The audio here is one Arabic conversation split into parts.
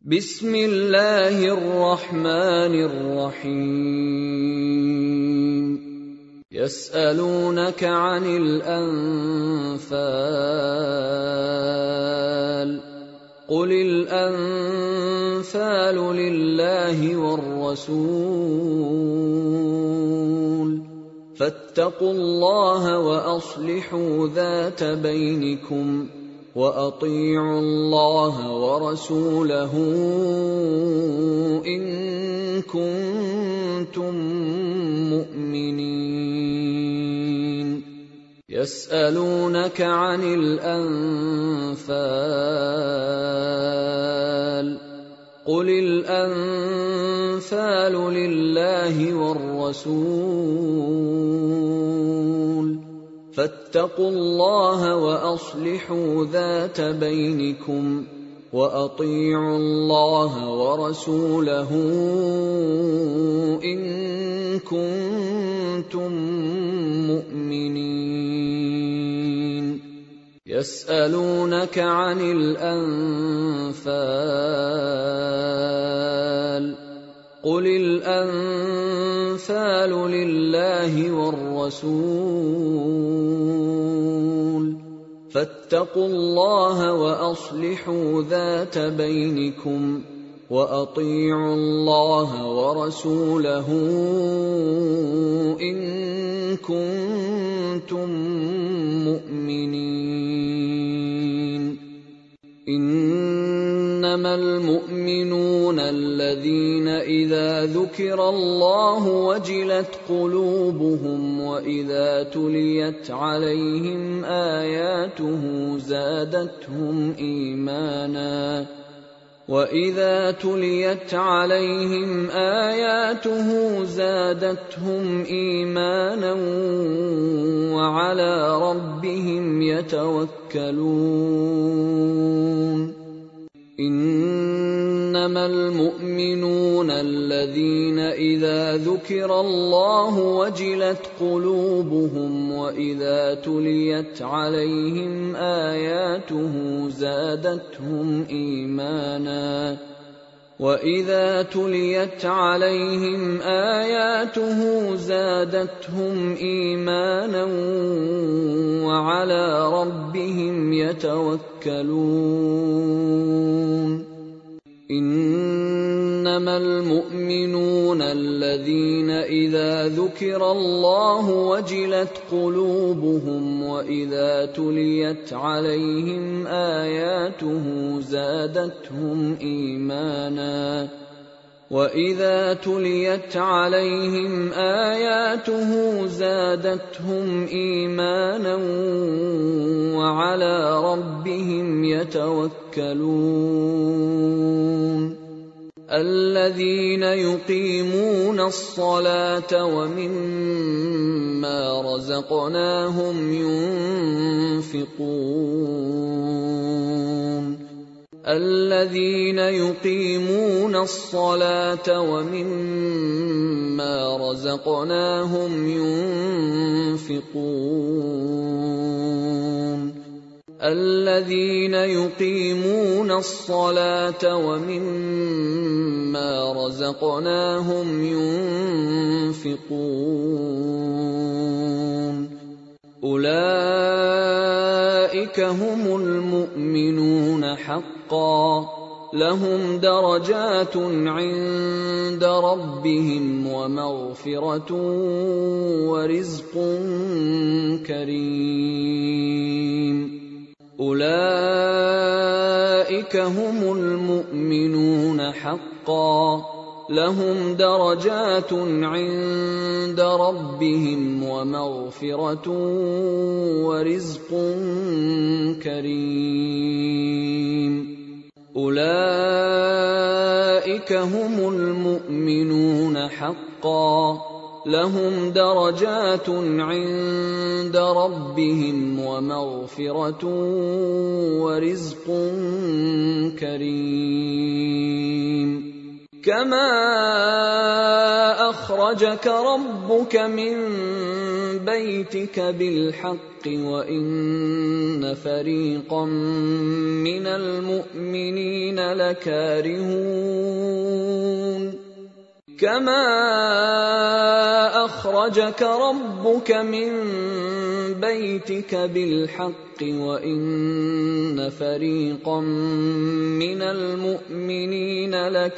بسم الله الرحمن الرحيم يسألونك عن الأنفال قل الأنفال لله والرسول فاتقوا الله وأصلحوا ذات بينكم وأطيعوا الله ورسوله إن كنتم مؤمنين يسألونك عن الأنفال قل الأنفال لله والرسول فاتقوا الله وأصلحوا ذات بينكم وأطيعوا الله ورسوله إن كنتم مؤمنين يسألونك عن الأنفال قل الأنفال لله والرسول فاتقوا الله وأصلحوا ذات بينكم وأطيعوا الله ورسوله إن كنتم مؤمنين إنما المؤمنون الذين إذا ذكر الله وجلت قلوبهم وإذا تليت عليهم آياته زادتهم إيمانا وعلى ربهم يتوكلون إنما المؤمنون الذين إذا ذكر الله وجلت قلوبهم وإذا تليت عليهم آياته زادتهم إيمانا وعلى ربهم يتوكلون إنما المؤمنون الذين إذا ذكر الله وجلت قلوبهم وإذا تليت عليهم آياته زادتهم إيمانا وعلى ربهم يتوكلون الذين يقيمون الصلاة ومما رزقناهم ينفقون أولئك هم المؤمنون حقا لهم درجات عند ربهم ومغفرة ورزق كريم أولئك هم المؤمنون حقا لهم درجات عند ربهم ومغفرة ورزق كريم أولئك هم المؤمنون حقا لهم درجات عند ربهم ومغفرة ورزق كريم كما أخرجك ربك من بيتك بالحق وإن فريقا من المؤمنين لكارهون كما أخرجك ربك من بيتك بالحق وإن فريقا من المؤمنين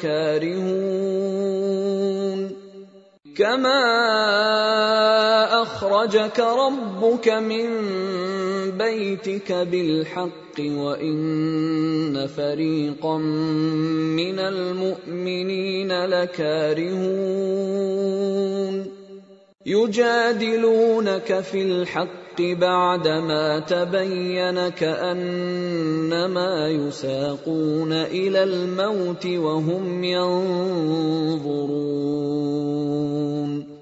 لكارهون كما أخرجك ربك من بيتك بالحق وإن فريقا من المؤمنين لكارهون يجادلونك في الحق بعدما تبين كأنما يساقون إلى الموت وهم ينظرون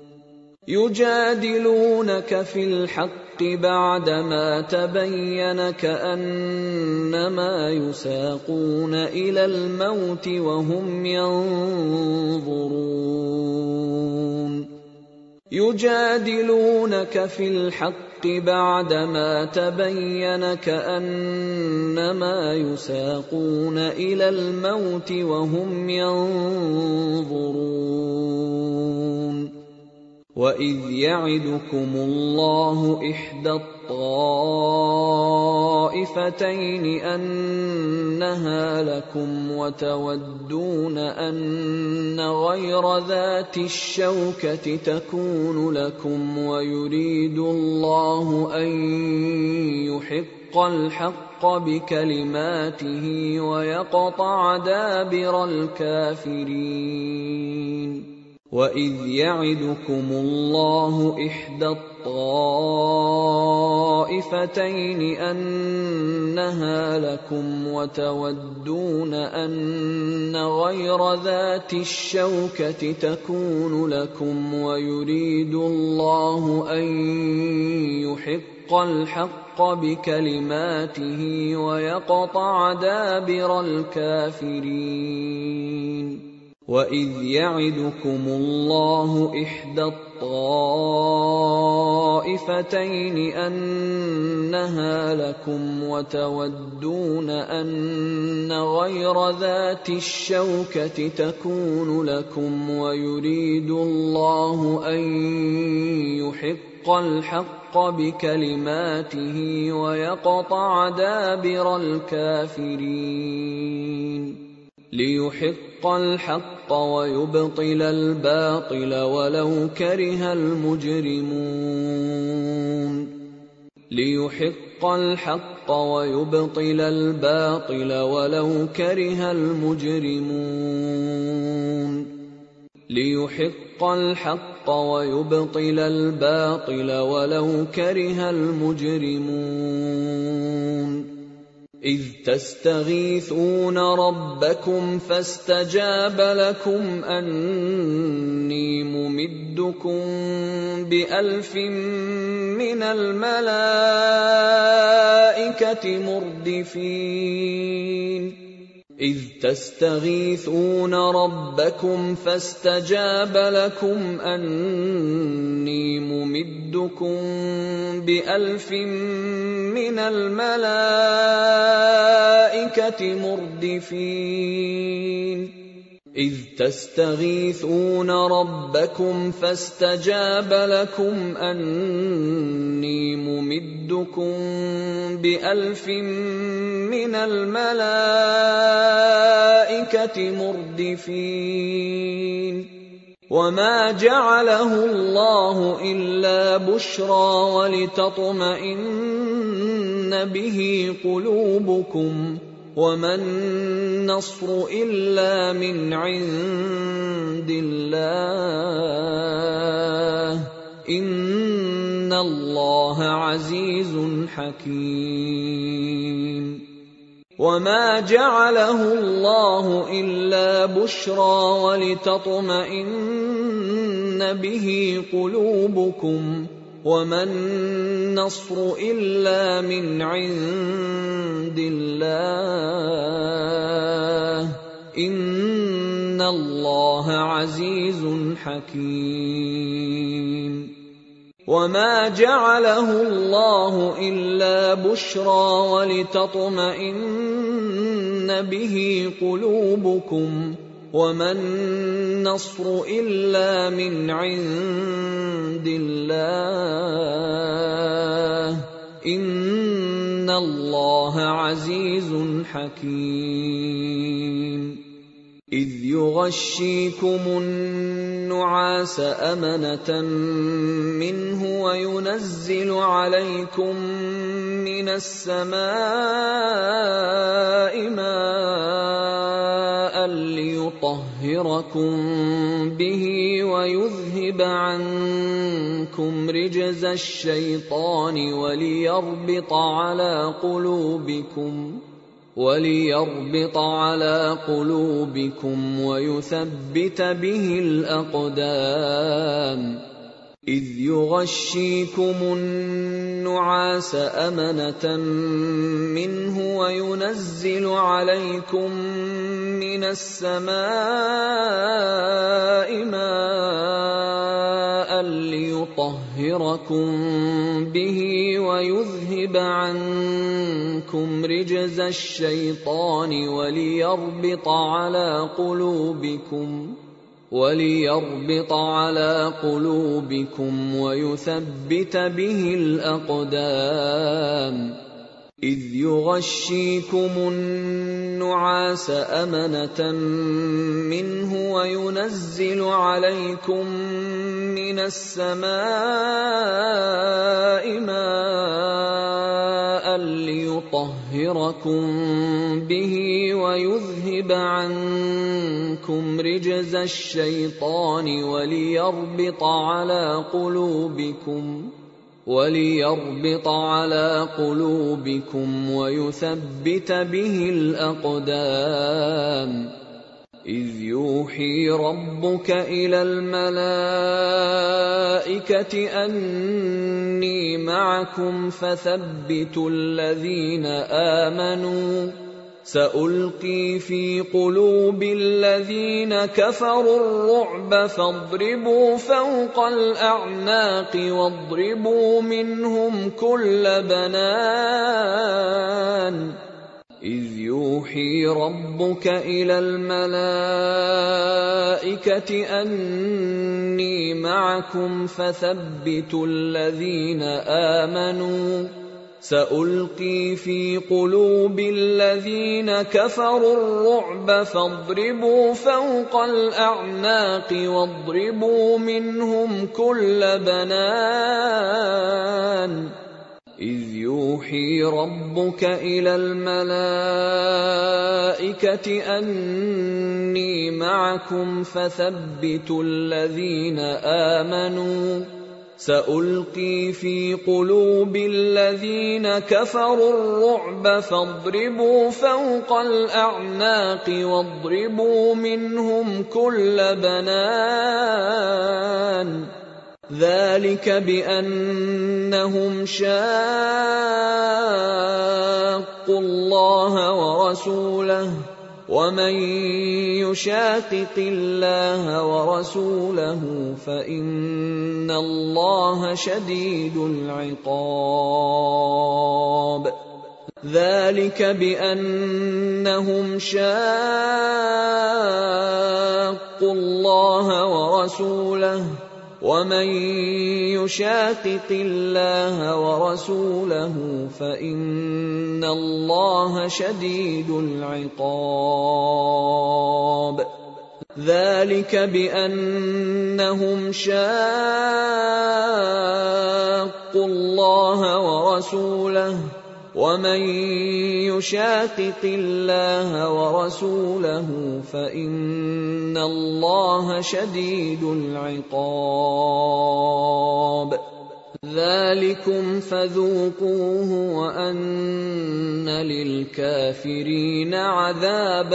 يجادلونك في الحق بعدما تبين كأنما يساقون إلى الموت وهم ينظرون يجادلونك في الحق بعدما تبين كأنما يساقون إلى الموت وهم ينظرون وإذ يعدكم الله إحدى الطائفتين أنها لكم وتودون أن غير ذات الشوكة تكون لكم ويريد الله أن يحق الحق بكلماته ويقطع دابر الكافرين وإذ يعدكم الله إحدى الطائفتين أنها لكم وتودون أن غير ذات الشوكة تكون لكم ويريد الله أن يحق الحق بكلماته ويقطع دابر الكافرين وإذ يعدكم الله إحدى الطائفتين أنها لكم وتودون أن غير ذات الشوكة تكون لكم ويريد الله أن يحق الحق بكلماته ويقطع دابر الكافرين ليحق الحق ويبطل الباطل ولو كره المجرمون ليحق الحق ويبطل الباطل ولو كره المجرمون ليحق الحق ويبطل الباطل ولو كره المجرمون إذ تستغيثون ربكم فاستجاب لكم أني ممدكم ب1000 من الملائكة مردفين إذ تستغيثون ربكم فاستجاب لكم أني ممدكم ب1000 من الملائكة مردفين إذ تستغيثون ربكم فاستجاب لكم أني ممدكم ب1000 من الملائكة مردفين وما جعله الله إلا بشرى ولتطمئن به قلوبكم وما النصر إلا من عند الله إن الله عزيز حكيم وما جعله الله إلا بشرى ولتطمئن به قلوبكم وما النصر إلا من عند الله إن الله عزيز حكيم وما جعله الله إلا بشرى ولتطمئن به قلوبكم وما النصر إلا من عند الله إن الله عزيز حكيم إذ يغشيكم النعاس أمنة منه وينزل عليكم من السماء ماء ليطهركم به ويذهب عنكم رجز الشيطان وليربط على قلوبكم ويثبت به الأقدام إذ يغشيكم النعاس أمنة منه وينزل عليكم من السماء ماء ليطهركم به ويذهب عنكم رجز الشيطان وليربط على قلوبكم ويثبت به الأقدام إذ يغشيكم النعاس أمنة منه وينزل عليكم من السماء ماء ليطهركم به ويذهب عنكم رجز الشيطان وليربط على قلوبكم ويثبت به الأقدام إذ يوحي ربك إلى الملائكة أني معكم فثبتوا الذين آمنوا سألقي في قلوب الذين كفروا الرعب فاضربوا فوق الأعناق واضربوا منهم كل بنان إذ يوحي ربك إلى الملائكة أني معكم فثبتوا الذين آمنوا سألقي في قلوب الذين كفروا الرعب فاضربوا فوق الأعناق واضربوا منهم كل بنان إذ يوحي ربك إلى الملائكة أني معكم فثبتوا الذين آمنوا سألقي في قلوب الذين كفروا الرعب فاضربوا فوق الأعناق واضربوا منهم كل بنان ذلك بأنهم شاقوا الله ورسوله ومن يشاقق الله ورسوله فإن الله شديد العقاب ذلك بأنهم شاقوا الله ورسوله ومن يشاقق الله ورسوله فإن الله شديد العقاب ذلك بأنهم شاقوا الله ورسوله ومن يشاقق الله ورسوله فإن الله شديد العقاب ذلكم فذوقوه وأن للكافرين عذاب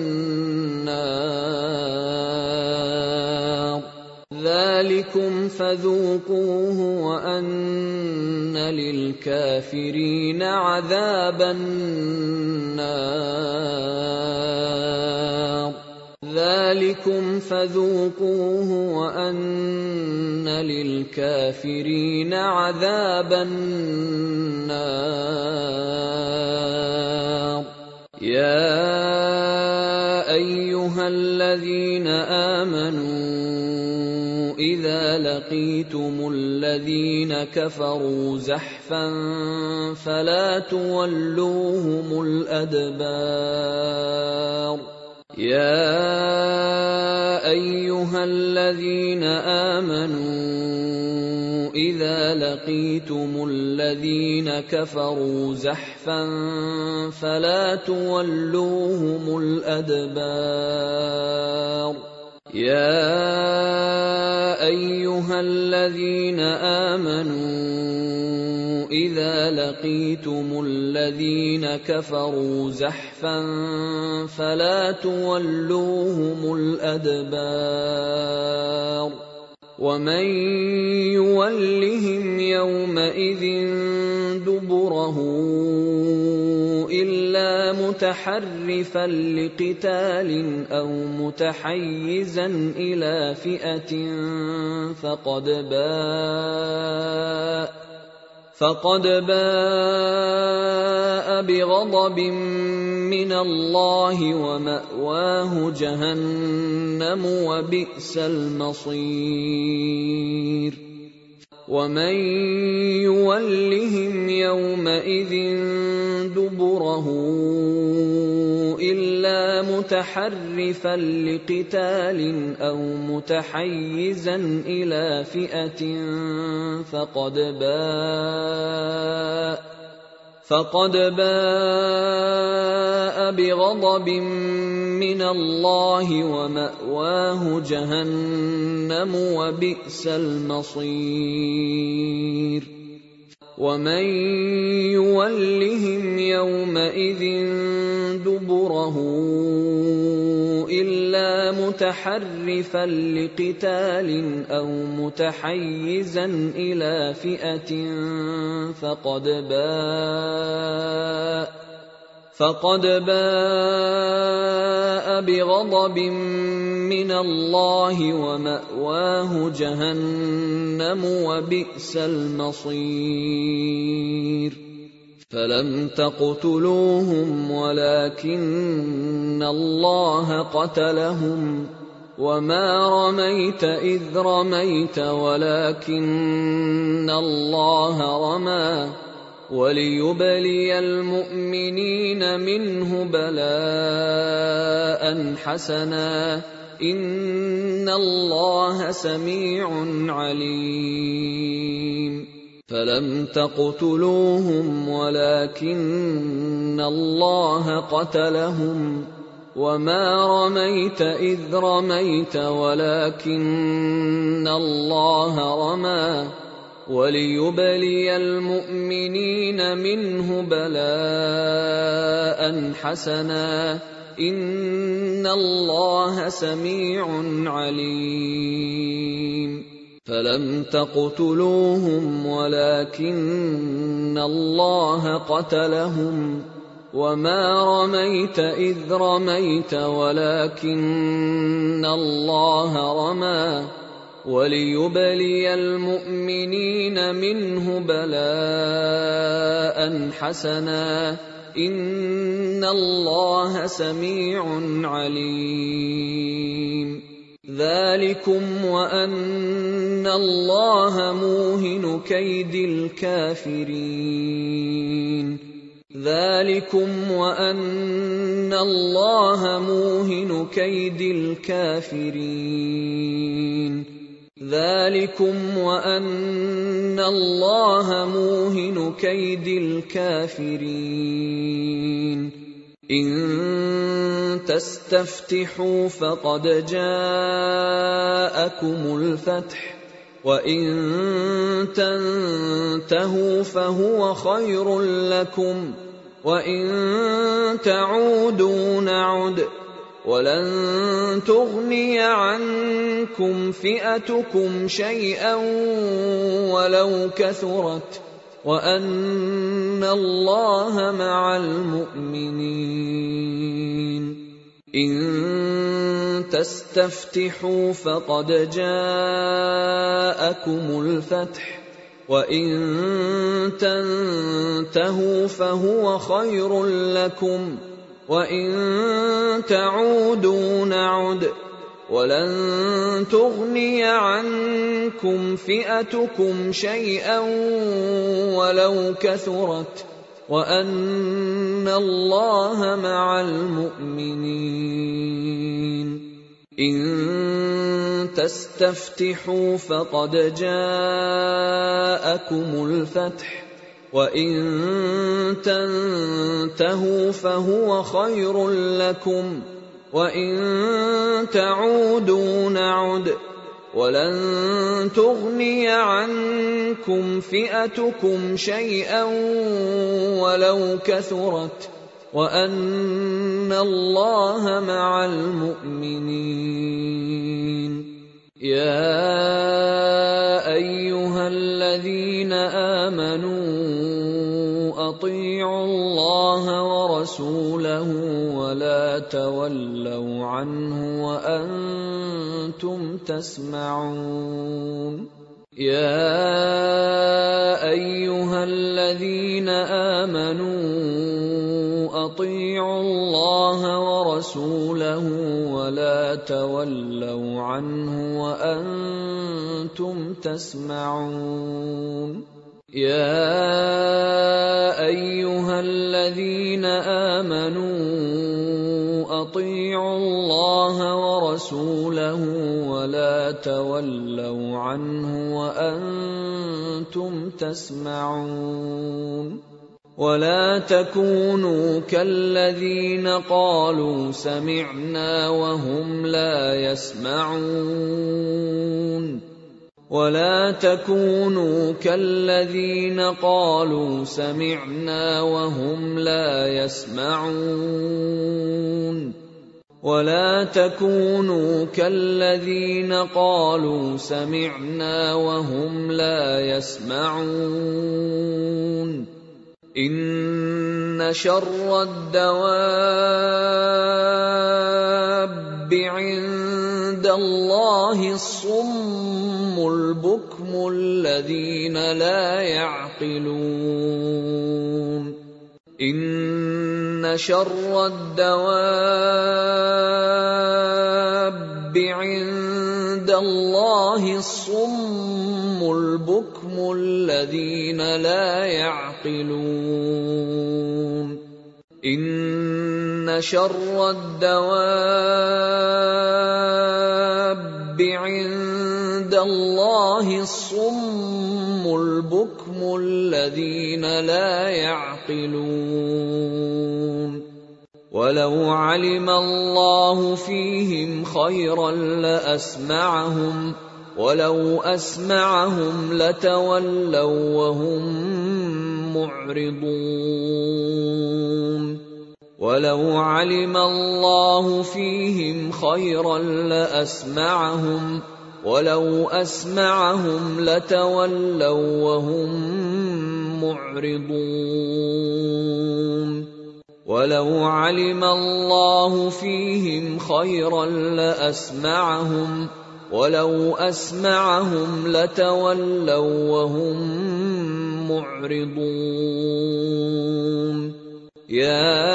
النار ذلكم فذوقوه وأن للكافرين عذاب النار ذلكم فذوقوه وأن للكافرين عذاب النار. يا أيها الذين آمنوا إذا لقيتم الذين كفروا زحفا فلا تولوهم الأدبار. يا أيها الذين آمنوا إذا لقيتم الذين كفروا زحفا فلا تولوهم الأدبار. يا أيها الذين آمنوا إذا لقيتم الذين كفروا زحفا فلا تولوهم الأدبار. ومن يولهم يومئذ دبره إلا متحرفا لقتال أو متحيزا إلى فئة فقد باء بغضب من الله ومأواه جهنم وبئس المصير. ومن يولهم يومئذ دبره إلا متحرفا لقتال أو متحيزا إلى فئة فقد باء بغضب من الله ومأواه جهنم وبئس المصير. ومن يولهم يومئذ دبره إلا متحرفا لقتال أو متحيزا إلى فئة فقد باء بغضب من الله ومأواه جهنم وبئس المصير. فلم تقتلوهم ولكن الله قتلهم وما رميت إذ رميت ولكن الله رمى وليبلي المؤمنين منه بلاء حسنا إن الله سميع عليم. فلم تقتلوهم ولكن الله قتلهم وما رميت إذ رميت ولكن الله رمى وليبلي المؤمنين منه بلاء حسنا إن الله سميع عليم. فلم تقتلوهم ولكن الله قتلهم وما رميت إذ رميت ولكن الله رمى وليبلي المؤمنين منه بلاء حسنا إن الله سميع عليم. ذلكم وأن الله موهن كيد الكافرين. ذلكم وأن الله موهن كيد الكافرين. ذلكم وأن الله موهن كيد الكافرين. إن تستفتحوا فقد جاءكم الفتح وإن تنتهوا فهو خير لكم وإن تعودوا نعد ولن تغني عنكم فئتكم شيئا ولو كثرت وأن الله مع المؤمنين. إن تستفتحوا فقد جاءكم الفتح وإن تنتهوا فهو خير لكم وإن تعودوا نعد ولن تغني عنكم فئتكم شيئا ولو كثرت وأن الله مع المؤمنين إن تستفتحوا فقد جاءكم الفتح وإن تنتهوا فهو خير لكم وإن تعودوا نعد ولن تغني عنكم فئتكم شيئا ولو كثرت وأن الله مع المؤمنين يا أيها الذين آمنوا أطيعوا الله ورسوله ولا تولوا عنه وأنتم تسمعون يا أيها الذين آمنوا أطيعوا الله ورسوله ولا تولوا عنه وأنتم تسمعون يا أيها الذين آمنوا أطيعوا الله ورسوله ولا تولوا عنه وأنتم تسمعون ولا تكونوا كالذين قالوا سمعنا وهم لا يسمعون ولا تكونوا كالذين قالوا سمعنا وهم لا يسمعون ولا تكونوا كالذين قالوا سمعنا وهم لا يسمعون إن شر الدواب عند الله الصم البكم الذين لا يعقلون إن شر الدواب عند الله الصم البكم الذين لا يعقلون إن شر الدواب عند الله الصم البكم الذين لا يعقلون ولو علم الله فيهم خيرا لأسمعهم ولو أسمعهم لتولوا وهم معرضون ولو علم الله فيهم خيرا لأسمعهم ولو أسمعهم لتولوا وهم معرضون ولو علم الله فيهم خيرا لأسمعهم ولو أسمعهم لتولوا وهم معرضون يا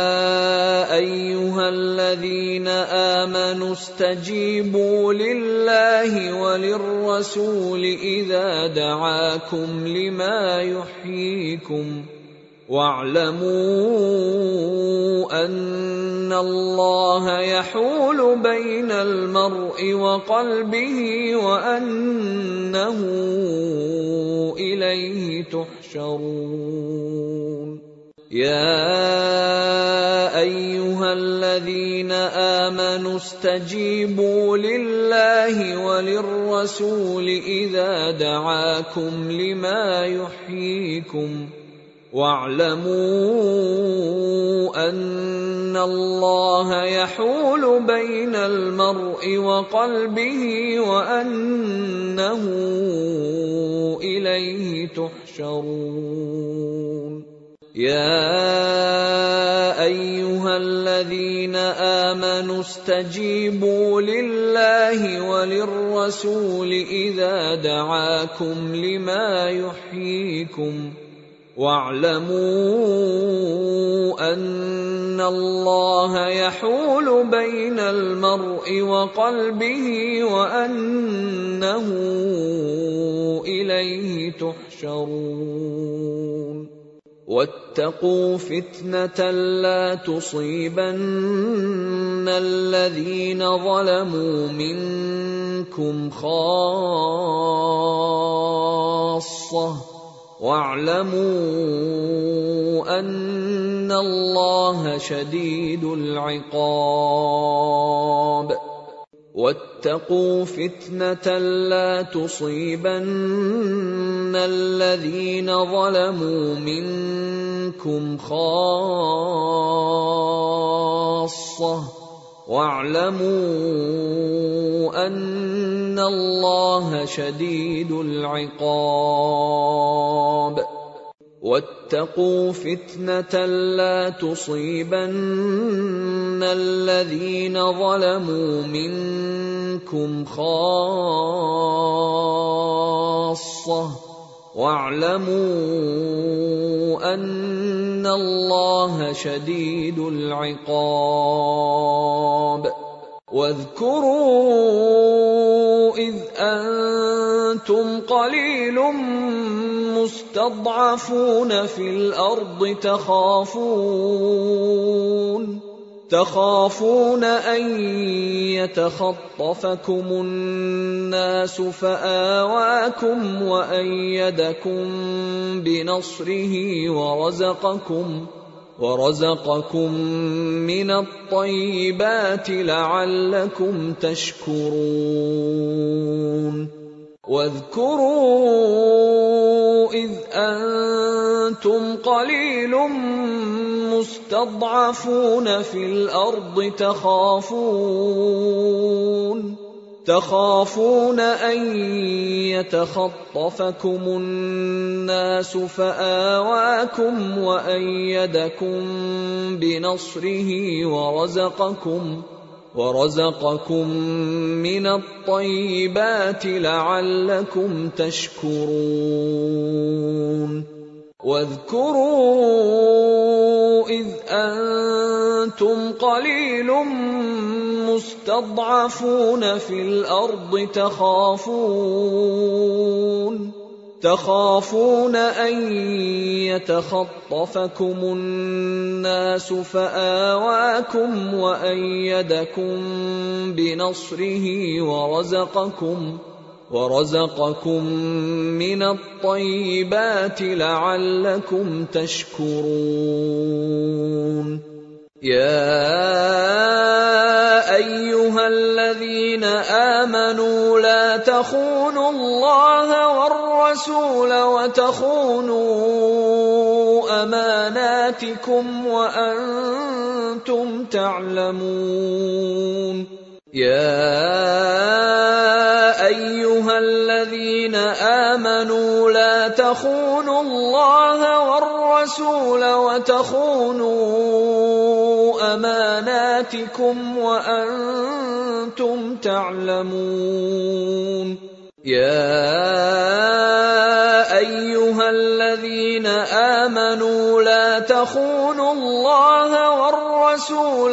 أيها الذين آمنوا استجيبوا لله وللرسول إذا دعاكم لما يحييكم واعلموا أن الله يحول بين المرء وقلبه وأنه إليه تحشرون يا أيها الذين آمنوا استجيبوا لله وللرسول إذا دعاكم لما يحييكم واعلموا أن الله يحول بين المرء وقلبه وأنه إليه تحشرون يا أيها أيها الذين آمنوا استجيبوا لله وللرسول إذا دعاكم لما يحييكم واعلموا أن الله يحول بين المرء وقلبه وأنه إليه تحشرون واتقوا فتنة لا تصيبن الذين ظلموا منكم خاصة واعلموا أن الله شديد العقاب واتقوا فتنة لا تصيبن الذين ظلموا منكم خاصة واعلموا أن الله شديد العقاب واتقوا فتنة لا تصيبن الذين ظلموا منكم خاصة واعلموا أن الله شديد العقاب واذكروا إذ أنتم قليل مستضعفون في الأرض تخافون أن يتخطفكم الناس فآواكم وأيدكم بنصره ورزقكم من الطيبات لعلكم تشكرون واذكروا إذ أنتم قليل مستضعفون في الأرض تخافون أن يتخطفكم الناس فآواكم وأيدكم بنصره ورزقكم من الطيبات لعلكم تشكرون واذكروا إذ أنتم قليل مستضعفون في الأرض تخافون أن يتخطفكم الناس فآواكم وأيدكم بنصره ورزقكم من الطيبات لعلكم تشكرون يا أيها الذين آمنوا لا تخونوا الله والرسول وتخونوا أماناتكم وأنتم تعلمون يا أيها الذين آمنوا لا تخونوا الله والرسول وتخونوا أماناتكم وأنتم تعلمون يا أيها الذين آمنوا لا تخونوا الله والرسول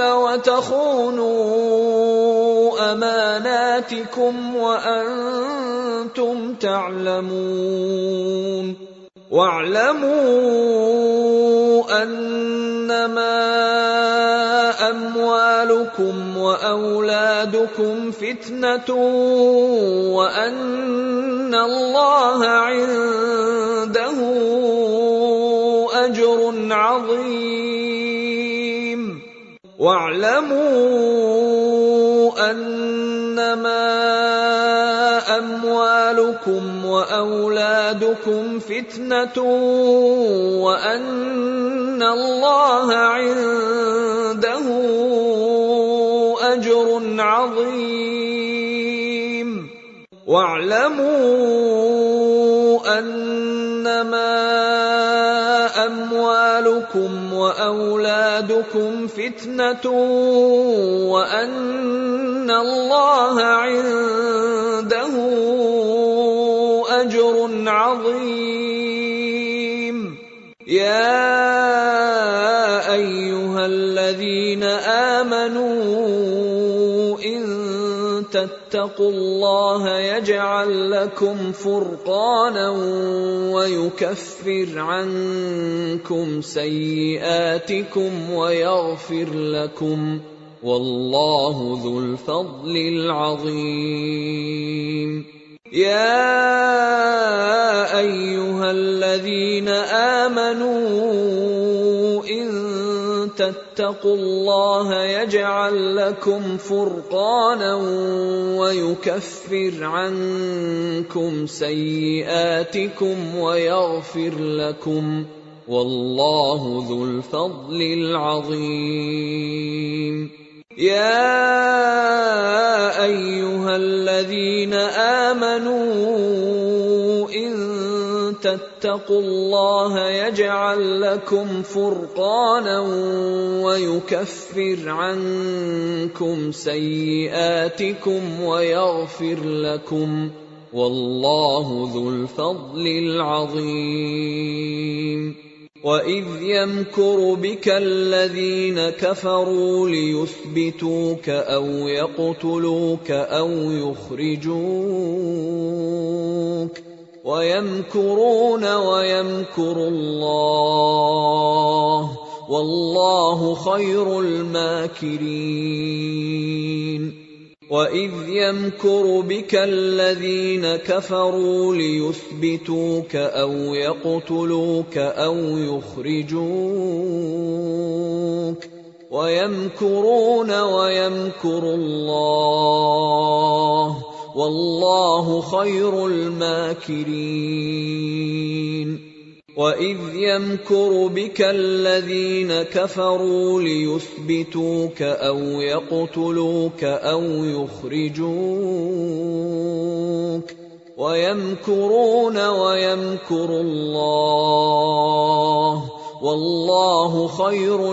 وتخونوا أماناتكم وأنتم تعلمون واعلموا أنما أموالكم وأولادكم فتنة وأن الله عنده أجر عظيم واعلموا أنما أموالكم وأولادكم فتنة وأن الله عنده أجر عظيم واعلموا أنما أموالكم أموالكم وأولادكم فتنة وأن الله عنده أجر عظيم. يا أيها الذين آمنوا إن تتقوا الله يجعل لكم فرقانا ويكفر عنكم سيئاتكم ويغفر لكم، والله ذو الفضل العظيم. يا أيها الذين آمنوا إن تتقوا الله يجعل لكم فرقانا ويكفر عنكم سيئاتكم ويغفر لكم، والله ذو الفضل العظيم. يا أيها الذين آمنوا إن تتقوا الله يجعل لكم فرقانا ويكفر عنكم سيئاتكم ويغفر لكم، والله ذو الفضل العظيم. وَإِذْ يَمْكُرُ بِكَ الَّذِينَ كَفَرُوا لِيُثْبِتُوكَ أَوْ يَقْتُلُوكَ أَوْ يُخْرِجُوكَ وَيَمْكُرُونَ وَيَمْكُرُ اللَّهُ وَاللَّهُ خَيْرُ الْمَاكِرِينَ. وَإِذْ يَمْكُرُ بِكَ الَّذِينَ كَفَرُوا لِيُثْبِتُوكَ أَوْ يَقْتُلُوكَ أَوْ يُخْرِجُوكَ وَيَمْكُرُونَ وَيَمْكُرُ اللَّهُ وَاللَّهُ خَيْرُ الْمَاكِرِينَ. وَإِذْ يَمْكُرُ بِكَ الَّذِينَ كَفَرُوا لِيُثْبِتُوكَ أَوْ يَقْتُلُوكَ أَوْ يُخْرِجُوكَ وَيَمْكُرُونَ وَيَمْكُرُ اللَّهُ وَاللَّهُ خَيْرُ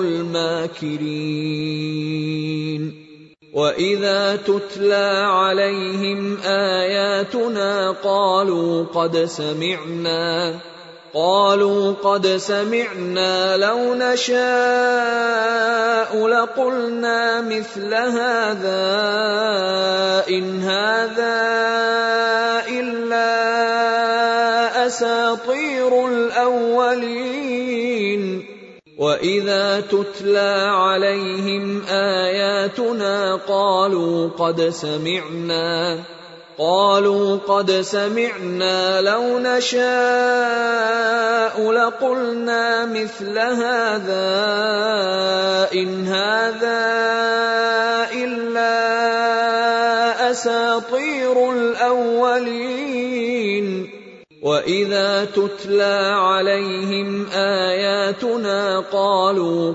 الْمَاكِرِينَ. وَإِذَا تُتْلَى عَلَيْهِمْ آيَاتُنَا قَالُوا قَدْ سَمِعْنَا لَوْ نَشَاءُ لَقُلْنَا مِثْلَ هَذَا إِنْ هَذَا إِلَّا أَسَاطِيرُ الْأَوَّلِينَ. وَإِذَا تُتْلَى عَلَيْهِمْ آيَاتُنَا قَالُوا قَدْ سَمِعْنَا لَوْ نَشَاءُ لَقُلْنَا مِثْلَ هَذَا إِنْ هَذَا إِلَّا أَسَاطِيرُ الْأَوَّلِينَ. وَإِذَا تُتْلَى عَلَيْهِمْ آيَاتُنَا قَالُوا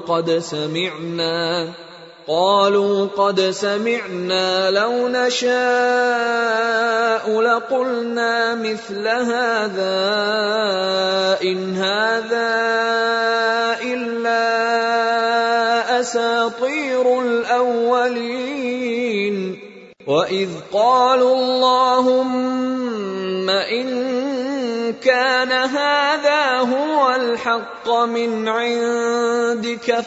قَدْ سَمِعْنَا لَوْ نَشَاءُ لَقُلْنَا مِثْلَ هَذَا إِنْ هَذَا إِلَّا أَسَاطِيرُ الْأَوَّلِينَ. وَإِذْ قَالُوا اللَّهُمَّ إِن كَانَ هَذَا هُوَ الْحَقَّ مِنْ عِندِكَ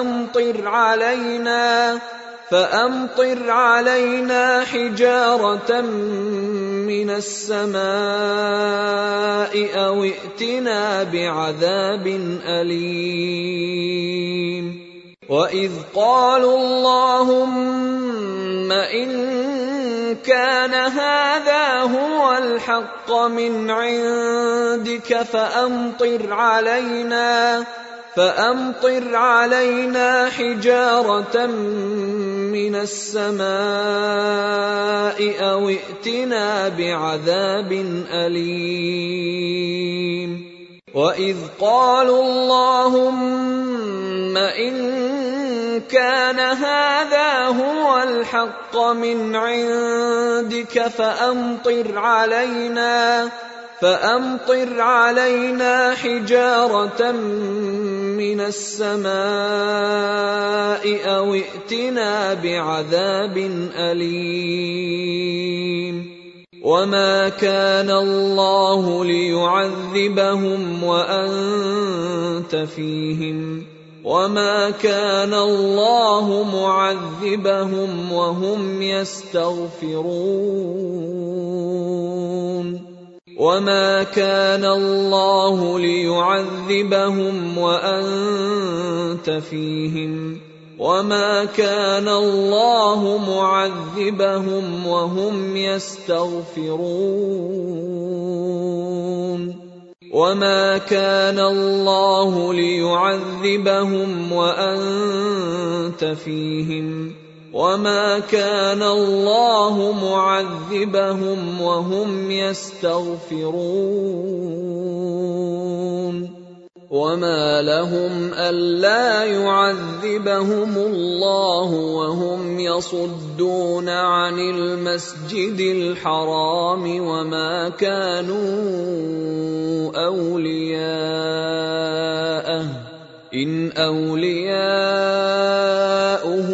فَأَمْطِرْ عَلَيْنَا حِجَارَةً مِّنَ السَّمَاءِ أَوْ ائْتِنَا بِعَذَابٍ أَلِيمٍ. وَإِذْ قَالُوا اللَّهُمَّ إِن كَانَ هَذَا هُوَ الْحَقَّ مِنْ عِندِكَ فَأَمْطِرْ عَلَيْنَا حِجَارَةً مِّنَ السَّمَاءِ أَوْ ائْتِنَا بِعَذَابٍ أَلِيمٍ. وَإِذْ قَالُوا اللَّهُمَّ إِن كَانَ هَذَا هُوَ الْحَقَّ مِنْ عِندِكَ فَأَمْطِرْ عَلَيْنَا حِجَارَةً مِّنَ السَّمَاءِ أَوْ ائْتِنَا بِعَذَابٍ أَلِيمٍ وَمَا كَانَ اللَّهُ لِيُعَذِّبَهُمْ وَأَنتَ فِيهِمْ وَمَا كَانَ اللَّهُ مُعَذِّبَهُمْ وَهُمْ يَسْتَغْفِرُونَ وَمَا كَانَ اللَّهُ لِيُعَذِّبَهُمْ وَأَنتَ فِيهِمْ وَمَا كَانَ اللَّهُ مُعَذِّبَهُمْ وَهُمْ يَسْتَغْفِرُونَ وَمَا كَانَ اللَّهُ لِيُعَذِّبَهُمْ وَأَنتَ فِيهِمْ وَمَا كَانَ اللَّهُ مُعَذِّبَهُمْ وَهُمْ يَسْتَغْفِرُونَ وَمَا لَهُمْ أَلَّا يُعَذِّبَهُمُ اللَّهُ وَهُمْ يَصُدُّونَ عَنِ الْمَسْجِدِ الْحَرَامِ وَمَا كَانُوا أَوْلِيَاءَهُ إِنْ أَوْلِيَاؤُهُ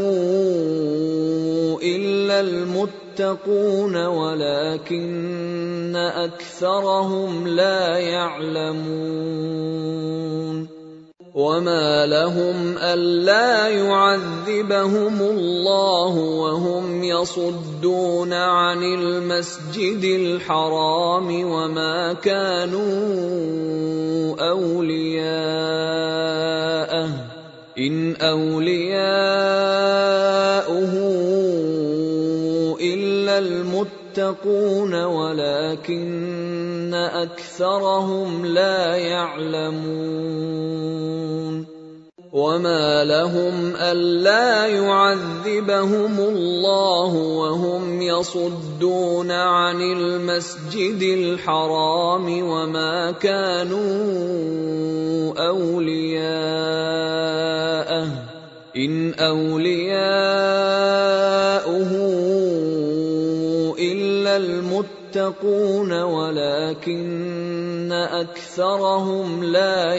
إِلَّا الْمُتَّقُونَ وَلَكِنَّ أَكْثَرَهُمْ لَا يَعْلَمُونَ وَمَا لَهُمْ أَلَّا يُعَذِّبَهُمُ اللَّهُ وَهُمْ يَصُدُّونَ عَنِ الْمَسْجِدِ الْحَرَامِ وَمَا كَانُوا أَوْلِيَاءَهُ إِنْ أَوْلِيَاؤُهُ إِلَّا الْمُتَّقُونَ وَلَكِنَّ أَكْثَرَهُمْ لَا يَعْلَمُونَ وَمَا لَهُمْ أَلَّا يُعَذِّبَهُمُ اللَّهُ وَهُمْ يَصُدُّونَ عَنِ الْمَسْجِدِ الْحَرَامِ وَمَا كَانُوا أَوْلِيَاءَهُ إِنْ أَوْلِيَاؤُهُ إِلَّا الْمُتَّقُونَ وَلَكِنَّ أَكْثَرَهُمْ لَا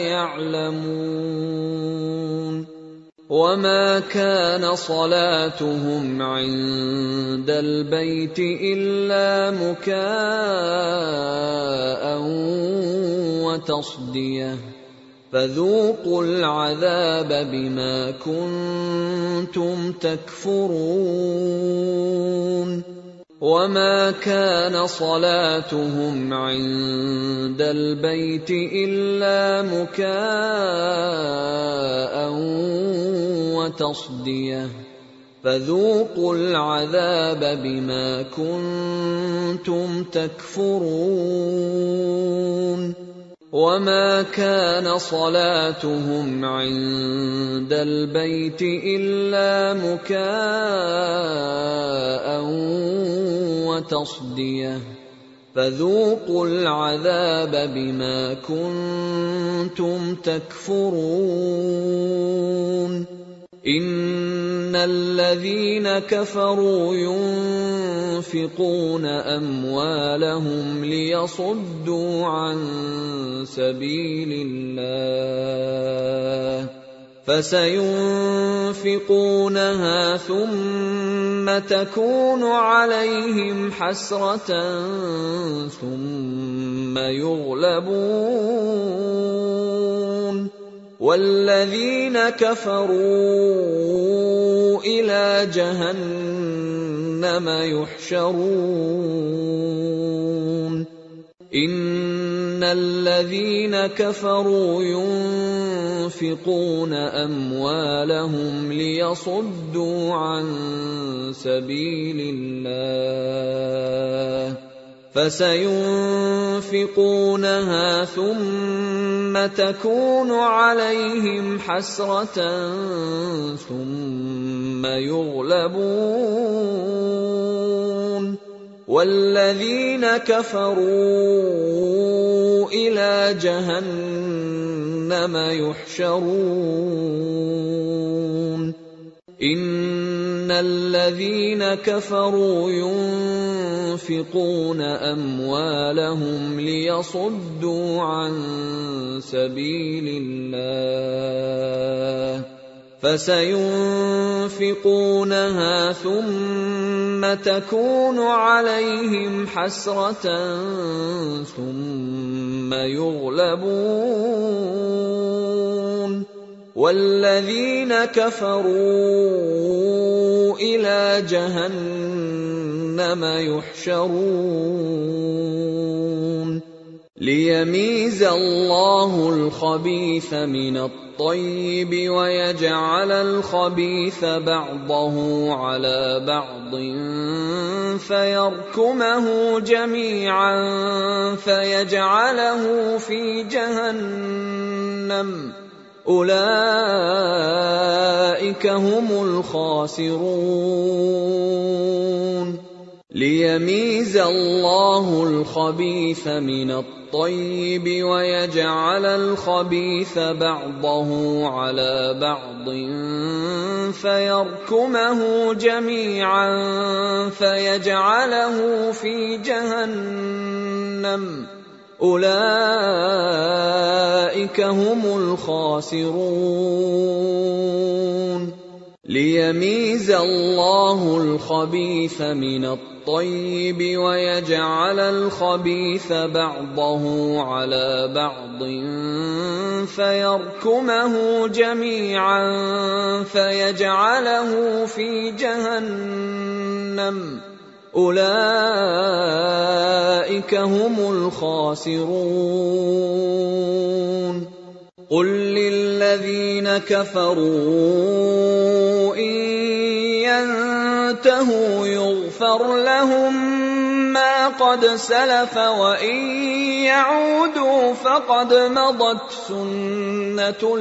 يَعْلَمُونَ وَمَا كَانَ صَلَاتُهُمْ عِندَ الْبَيْتِ إِلَّا مُكَاءً وَتَصْدِيَةً فَذُوقُوا الْعَذَابَ بِمَا كُنتُمْ تَكْفُرُونَ وَمَا كَانَ صَلَاتُهُمْ عِندَ الْبَيْتِ إِلَّا مُكَاءً وَتَصْدِيَةً فَذُوقُوا الْعَذَابَ بِمَا كُنتُمْ تَكْفُرُونَ وَمَا كَانَ صَلَاتُهُمْ عِندَ الْبَيْتِ إِلَّا مُكَاءً وَتَصْدِيَةً فَذُوقُوا الْعَذَابَ بِمَا كُنتُمْ تَكْفُرُونَ إِنَّ الَّذِينَ كَفَرُوا يُنفِقُونَ أَمْوَالَهُمْ لِيَصُدُّوا عَن سَبِيلِ اللَّهِ فَسَيُنفِقُونَهَا ثُمَّ تَكُونُ عَلَيْهِمْ حَسْرَةً ثُمَّ يُغْلَبُونَ وَالَّذِينَ كَفَرُوا إِلَىٰ جَهَنَّمَ يُحْشَرُونَ إِنَّ الَّذِينَ كَفَرُوا يُنفِقُونَ أَمْوَالَهُمْ لِيَصُدُّوا عَن سَبِيلِ اللَّهِ فَسَيُنفِقُونَهَا ثُمَّ تَكُونُ عَلَيْهِمْ حَسْرَةً ثُمَّ يُغْلَبُونَ وَالَّذِينَ كَفَرُوا إِلَىٰ جَهَنَّمَ يُحْشَرُونَ إِنَّ الذين كفروا ينفقون أموالهم ليصدوا عن سبيل الله فسينفقونها ثم تكون عليهم حسرة ثم يغلبون والذين كفروا إلى جهنم يحشرون ليميز الله الخبيث من الطيب ويجعل الخبيث بعضه على بعض فيركمه جميعا فيجعله في جهنم أولئك هم الخاسرون ليميز الله الخبيث من الطيب ويجعل الخبيث بعضه على بعض فيركمه جميعا فيجعله في جهنم أولئك هم الخاسرون ليميز الله الخبيث من الطيب ويجعل الخبيث بعضه على بعض فيركمه جميعا فيجعله في جهنم أولئك هم الخاسرون قل للذين كفروا إن ينتهوا يغفر لهم ما قد سلف وإن يعودوا فقد مضت سنة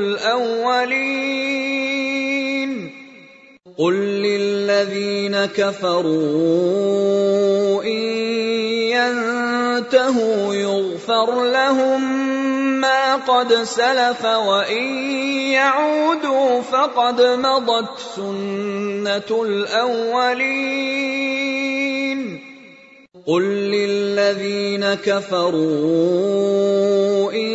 الأولين قل للذين كفروا إن ينتهوا يغفر لهم ما قد سلف وإن يعودوا فقد مضت سنة الأولين قل للذين كفروا إن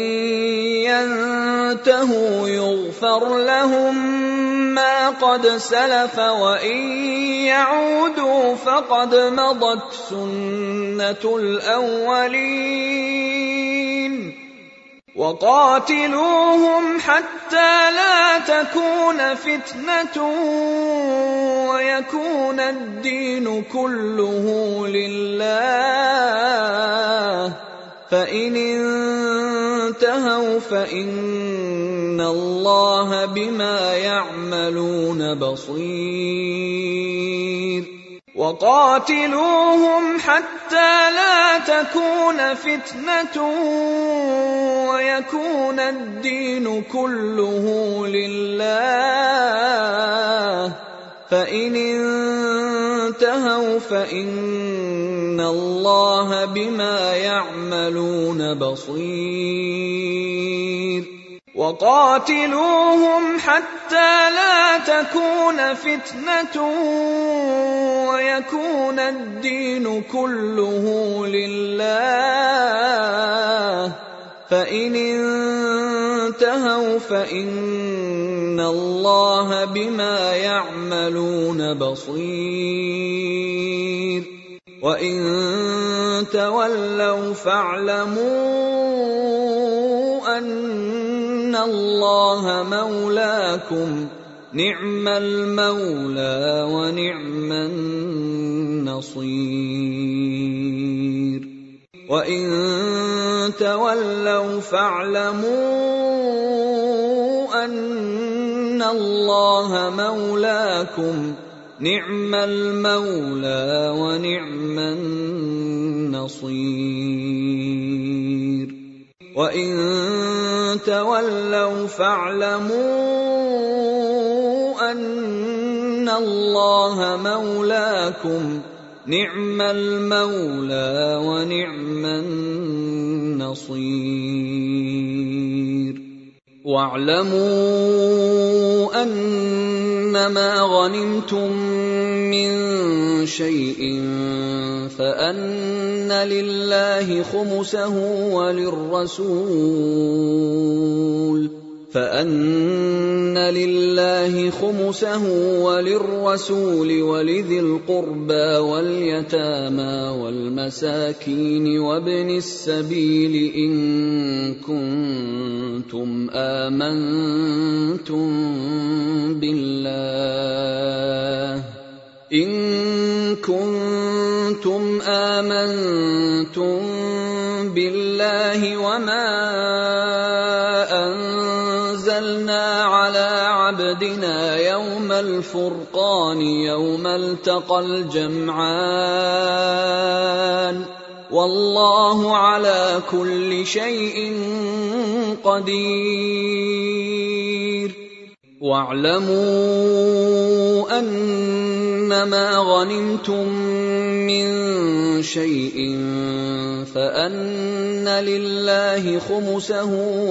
ينتهوا يغفر لهم ما قد سلف وإن يعودوا فقد مضت سنة الأولين وقاتلوهم حتى لا تكون فتنة ويكون الدين كله لله فإن انتهوا فإن الله بما يعملون بصير وقاتلوهم حتى لا تكون فتنة ويكون الدين كله لله فإن انتهوا فإن الله بما يعملون بصير وقاتلوهم حتى لا تكون فتنة ويكون الدين كله لله فإن انتهوا فإن الله بما يعملون بصير وإن تولوا فاعلموا أن الله مولاكم نعم المولى ونعم النصير وإن تولوا فاعلموا أن الله مولاكم نعم المولى ونعم النصير وإن تولوا فاعلموا أن الله مولاكم نعم المولى ونعم النصير واعلموا أن أنما غنمتم من شيء فأن لله خمسه وللرسول ولذي القربى واليتامى والمساكين وابن السبيل إن كنتم آمنتم بالله وما أنزلنا على عبدنا يوم الفرقان يوم التقى الجمعان والله على كل شيء قدير. واعلموا أنما غنمتم من شيء فأن لله خمسه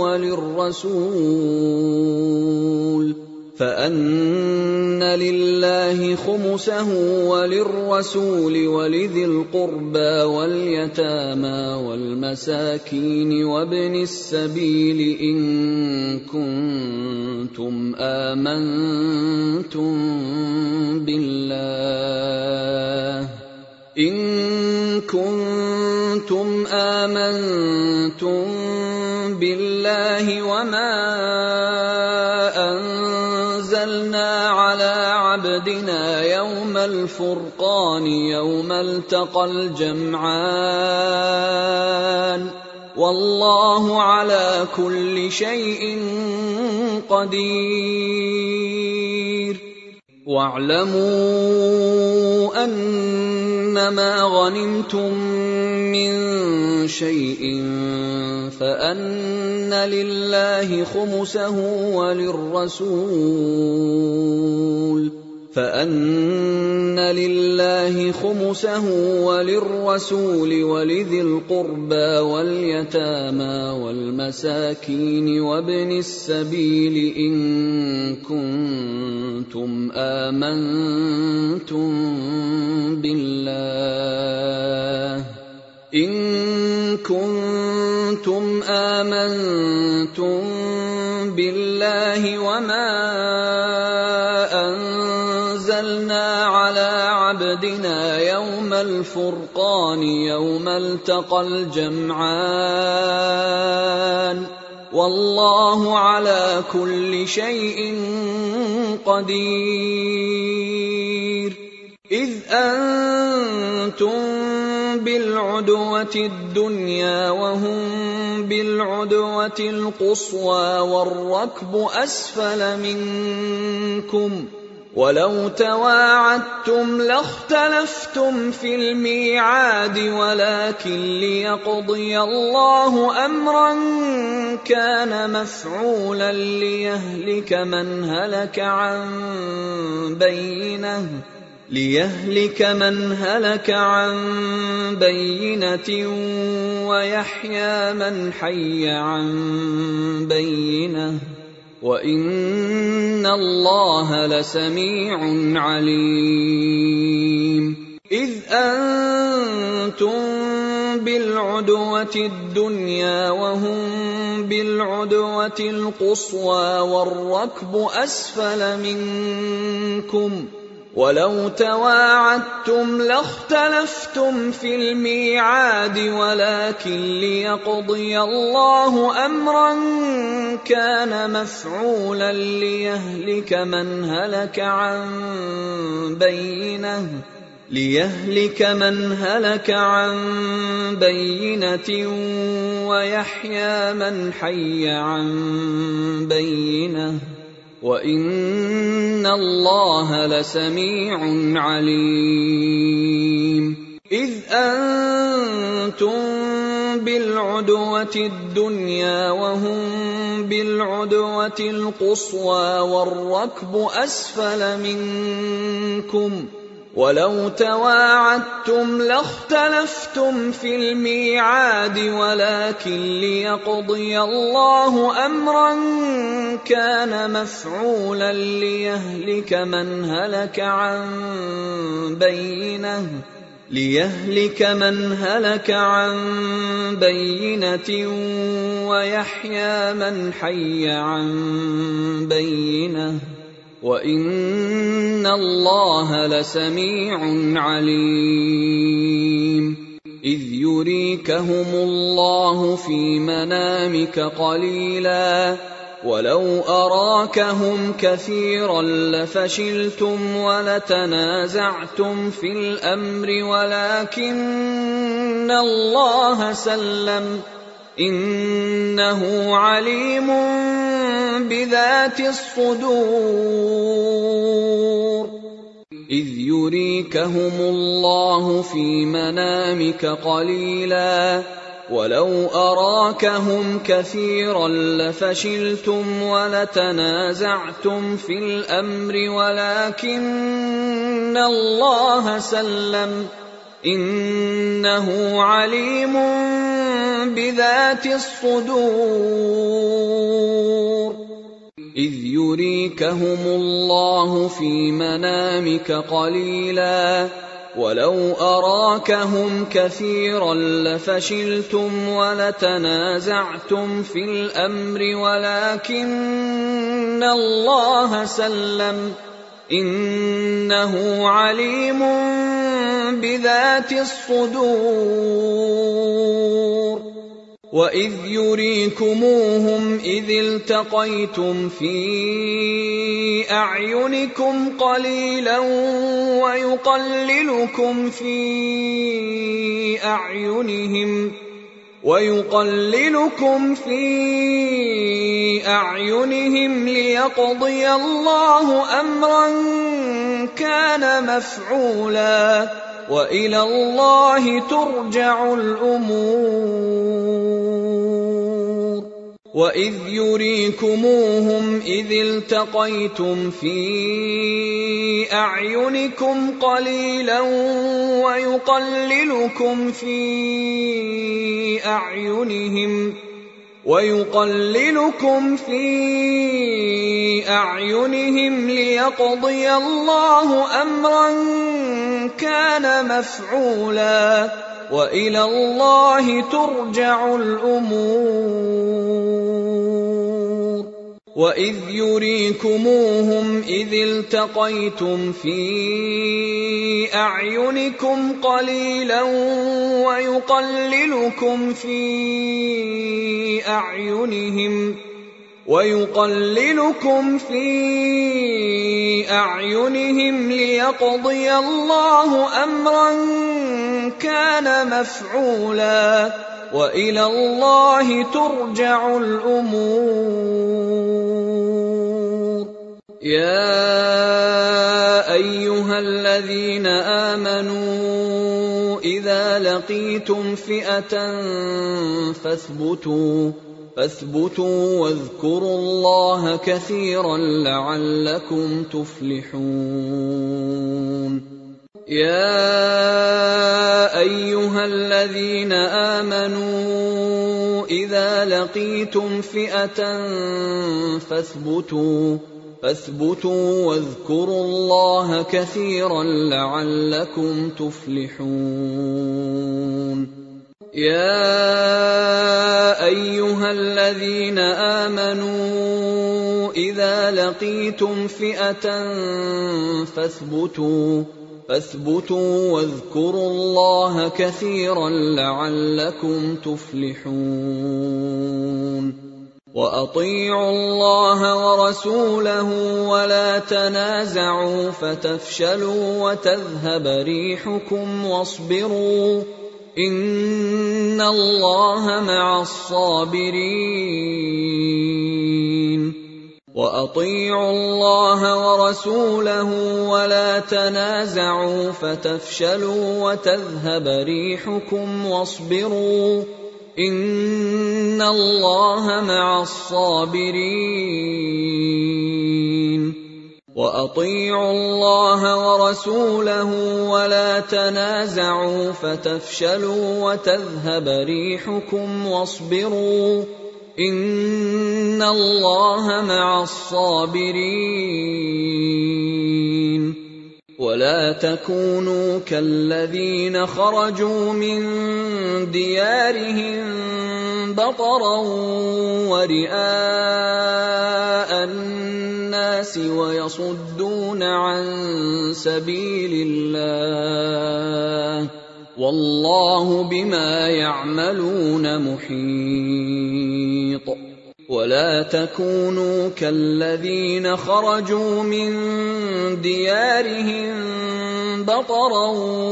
وللرسول ولذي القربى واليتامى والمساكين وابن السبيل إن كنتم آمنتم بالله وما أنزلنا على عبدنا يوم الفرقان يوم التقى الجمعان والله على كل شيء قدير. واعلموا أنما غنمتم من شيء فأن لله خمسه وللرسول ولذي القربى واليتامى والمساكين وابن السبيل إن كنتم آمنتم بالله وما أنزلنا على عبدنا يوم الفرقان يوم التقى الجمعان والله على كل شيء قدير. إذ أنتم بالعدوة الدنيا وهم بالعدوة القصوى والركب أسفل منكم ولو تواعدتم لاختلفتم في الميعاد ولكن ليقضي الله أمرا كان مفعولا ليهلك من هلك عن بينة ويحيى من حي عن بينة وإن الله لسميع عليم. إذ أنتم بالعدوة الدنيا وهم بالعدوة القصوى والركب أسفل منكم ولو تواعدتم لاختلفتم في الميعاد ولكن ليقضي الله أمرا كان مفعولا ليهلك من هلك عن بينة ويحيى من حي عن بينة وإن الله لسميع عليم. إذ أنتم بالعدوة الدنيا وهم بالعدوة القصوى والركب أسفل منكم ولو تواعدتم لاختلفتم في الميعاد ولكن ليقضي الله أمرا كان مفعولا ليهلك من هلك عن بينة ويحيى من حي عن بينة وإن الله لسميع عليم إذ يريكهم الله في منامك قليلا ولو أراكهم كثيرا لفشلتم ولتنازعتم في الأمر ولكن الله سلم إنه عليم بذات الصدور إذ يريكهم الله في منامك قليلا ولو أراكهم كثيرا لفشلتم ولتنازعتم في الأمر ولكن الله سلم إنه عليم بذات الصدور إذ يريكهم الله في منامك قليلا ولو أراكهم كثيرا لفشلتم ولتنازعتم في الأمر ولكن الله سلم إنه عليم بذات الصدور وإذ يريكموهم إذ التقيتم في أعينكم قليلا ويقللكم في أعينهم ليقضي الله أمرا كان مفعولا وإلى الله ترجع الأمور وإذ يريكموهم إذ التقيتم في أعينكم قليلا ويقللكم في أعينهم ليقضي الله أمرا كان مفعولا وإلى الله ترجع الأمور وإذ يريكموهم إذ التقيتم في أعينكم قليلا ويقللكم في أعينهم ليقضي الله أمرا كان مفعولا وإلى الله ترجع الأمور يا أيها الذين آمنوا إذا لقيتم فئة فاثبتوا واذكروا الله كثيرا لعلكم تفلحون يا أيها الذين آمنوا إذا لقيتم فئة فاثبتوا واذكروا الله كثيرا لعلكم تفلحون يا أيها الذين آمنوا إذا لقيتم فئة فاثبتوا واذكروا الله كثيرا لعلكم تفلحون وأطيعوا الله ورسوله ولا تنازعوا فتفشلوا وتذهب ريحكم واصبروا إن الله مع الصابرين وأطيعوا الله ورسوله ولا تنازعوا فتفشلوا وتذهب ريحكم واصبروا إن الله مع الصابرين وأطيعوا الله ورسوله ولا تنازعوا فتفشلوا وتذهب ريحكم واصبروا إن الله مع الصابرين. ولا تكونوا كالذين خرجوا من ديارهم بطرا ورئاء الناس ويصدون عن سبيل الله والله بما يعملون محيط. ولا تكونوا كالذين خرجوا من ديارهم بطرا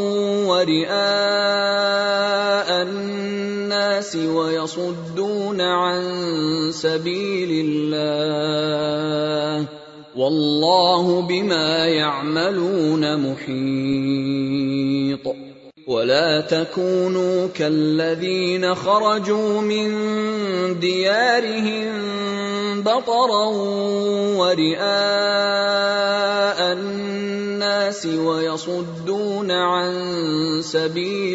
ورئاء الناس ويصدون عن سبيل الله والله بما يعملون محيط. ولا تكونوا كالذين خرجوا من ديارهم بطرا ورئاء الناس ويصدون عن سبيل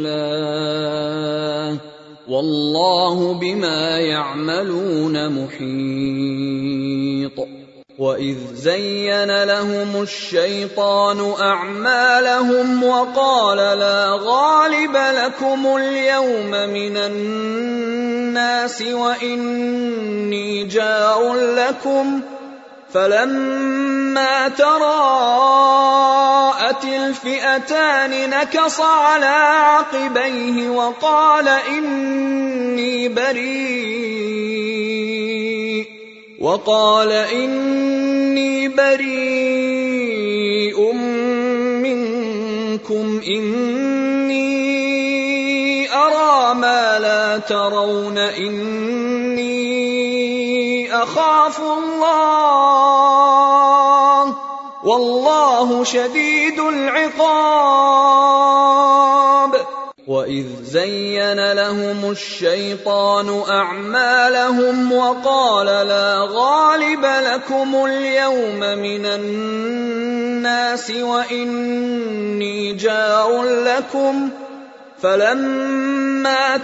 الله والله بما يعملون محيط. وإذ زين لهم الشيطان أعمالهم وقال لا غالب لكم اليوم من الناس وإني جار لكم فلما تراءت الفئتان نكص على عقبيه وقال إني بريء منكم إني أرى ما لا ترون إني أخاف الله والله شديد العقاب. وإذ زين لهم الشيطان أعمالهم وقال لا غالب لكم اليوم من الناس وإني جار لكم فلما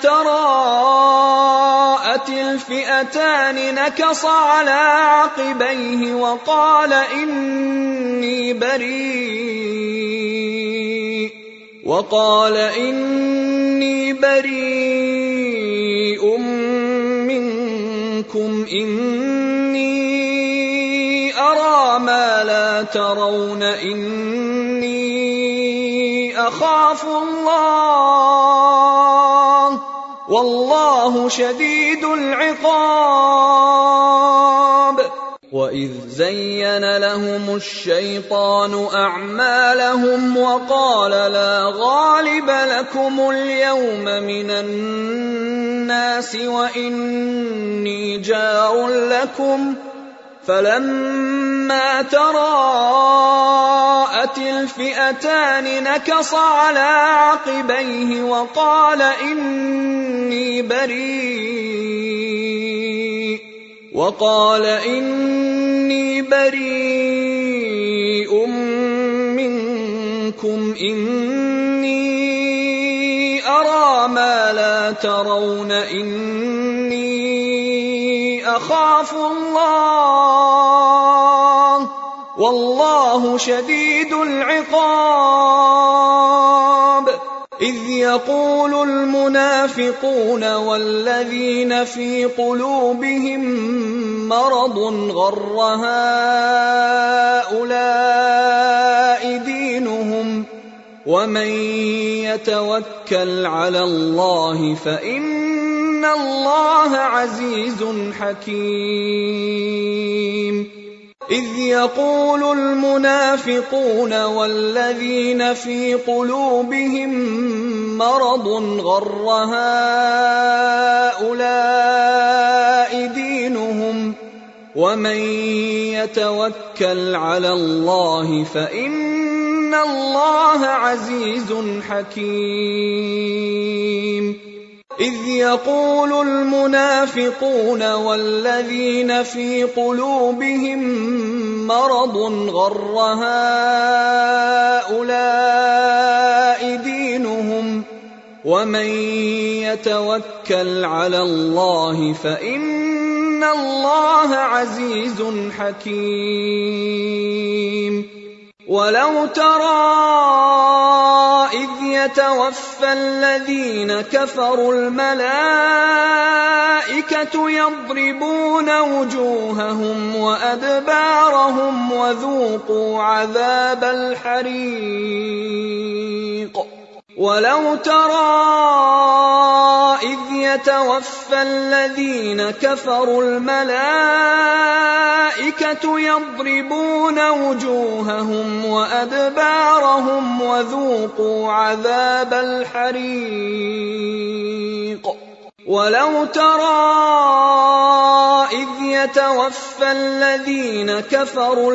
تراءت الفئتان نكص على عقبيه وقال إني بريء منكم إني أرى ما لا ترون إني أخاف الله والله شديد العقاب. وإذ زين لهم الشيطان أعمالهم وقال لا غالب لكم اليوم من الناس وإني جار لكم فلما تراءت الفئتان نكص على عقبيه وقال إني بريء منكم إني أرى ما لا ترون إني أخاف الله والله شديد العقاب. إذ يقول المنافقون والذين في قلوبهم مرض غر هؤلاء دينهم ومن يتوكل على الله فإن الله عزيز حكيم. إذ يقول المنافقون والذين في قلوبهم مرض غر هؤلاء دينهم ومن يتوكل على الله فإن الله عزيز حكيم. إذ يقول المنافقون والذين في قلوبهم مرض غر هؤلاء دينهم ومن يتوكل على الله فإن الله عزيز حكيم. ولو ترى إذ يتوفى الذين كفروا الملائكة يضربون وجوههم وأدبارهم وذوقوا عذاب الحريق. ولو ترى إذ يتوفى الذين كفروا الملائكة يضربون وجوههم وأدبارهم وذوقوا عذاب الحريق. ولو ترى إذ يتوفى الذين كفروا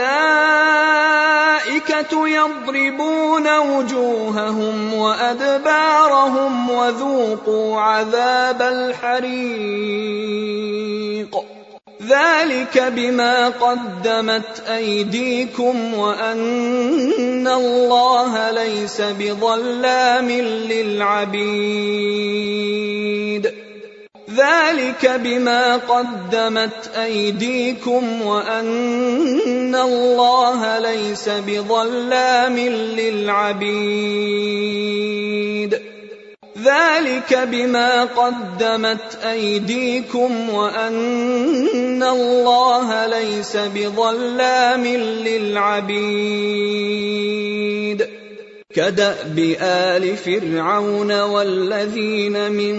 الملائكة يضربون وجوههم وأدبارهم وذوقوا عذاب الحريق. ذلك بما قدمت أيديكم وأن الله ليس بظلام للعبيد. ذلك بما قدمت أيديكم وأن الله ليس بظلام للعبيد. ذلك بما قدمت أيديكم وأن الله ليس بظلام للعبيد. كدأب آل فرعون والذين من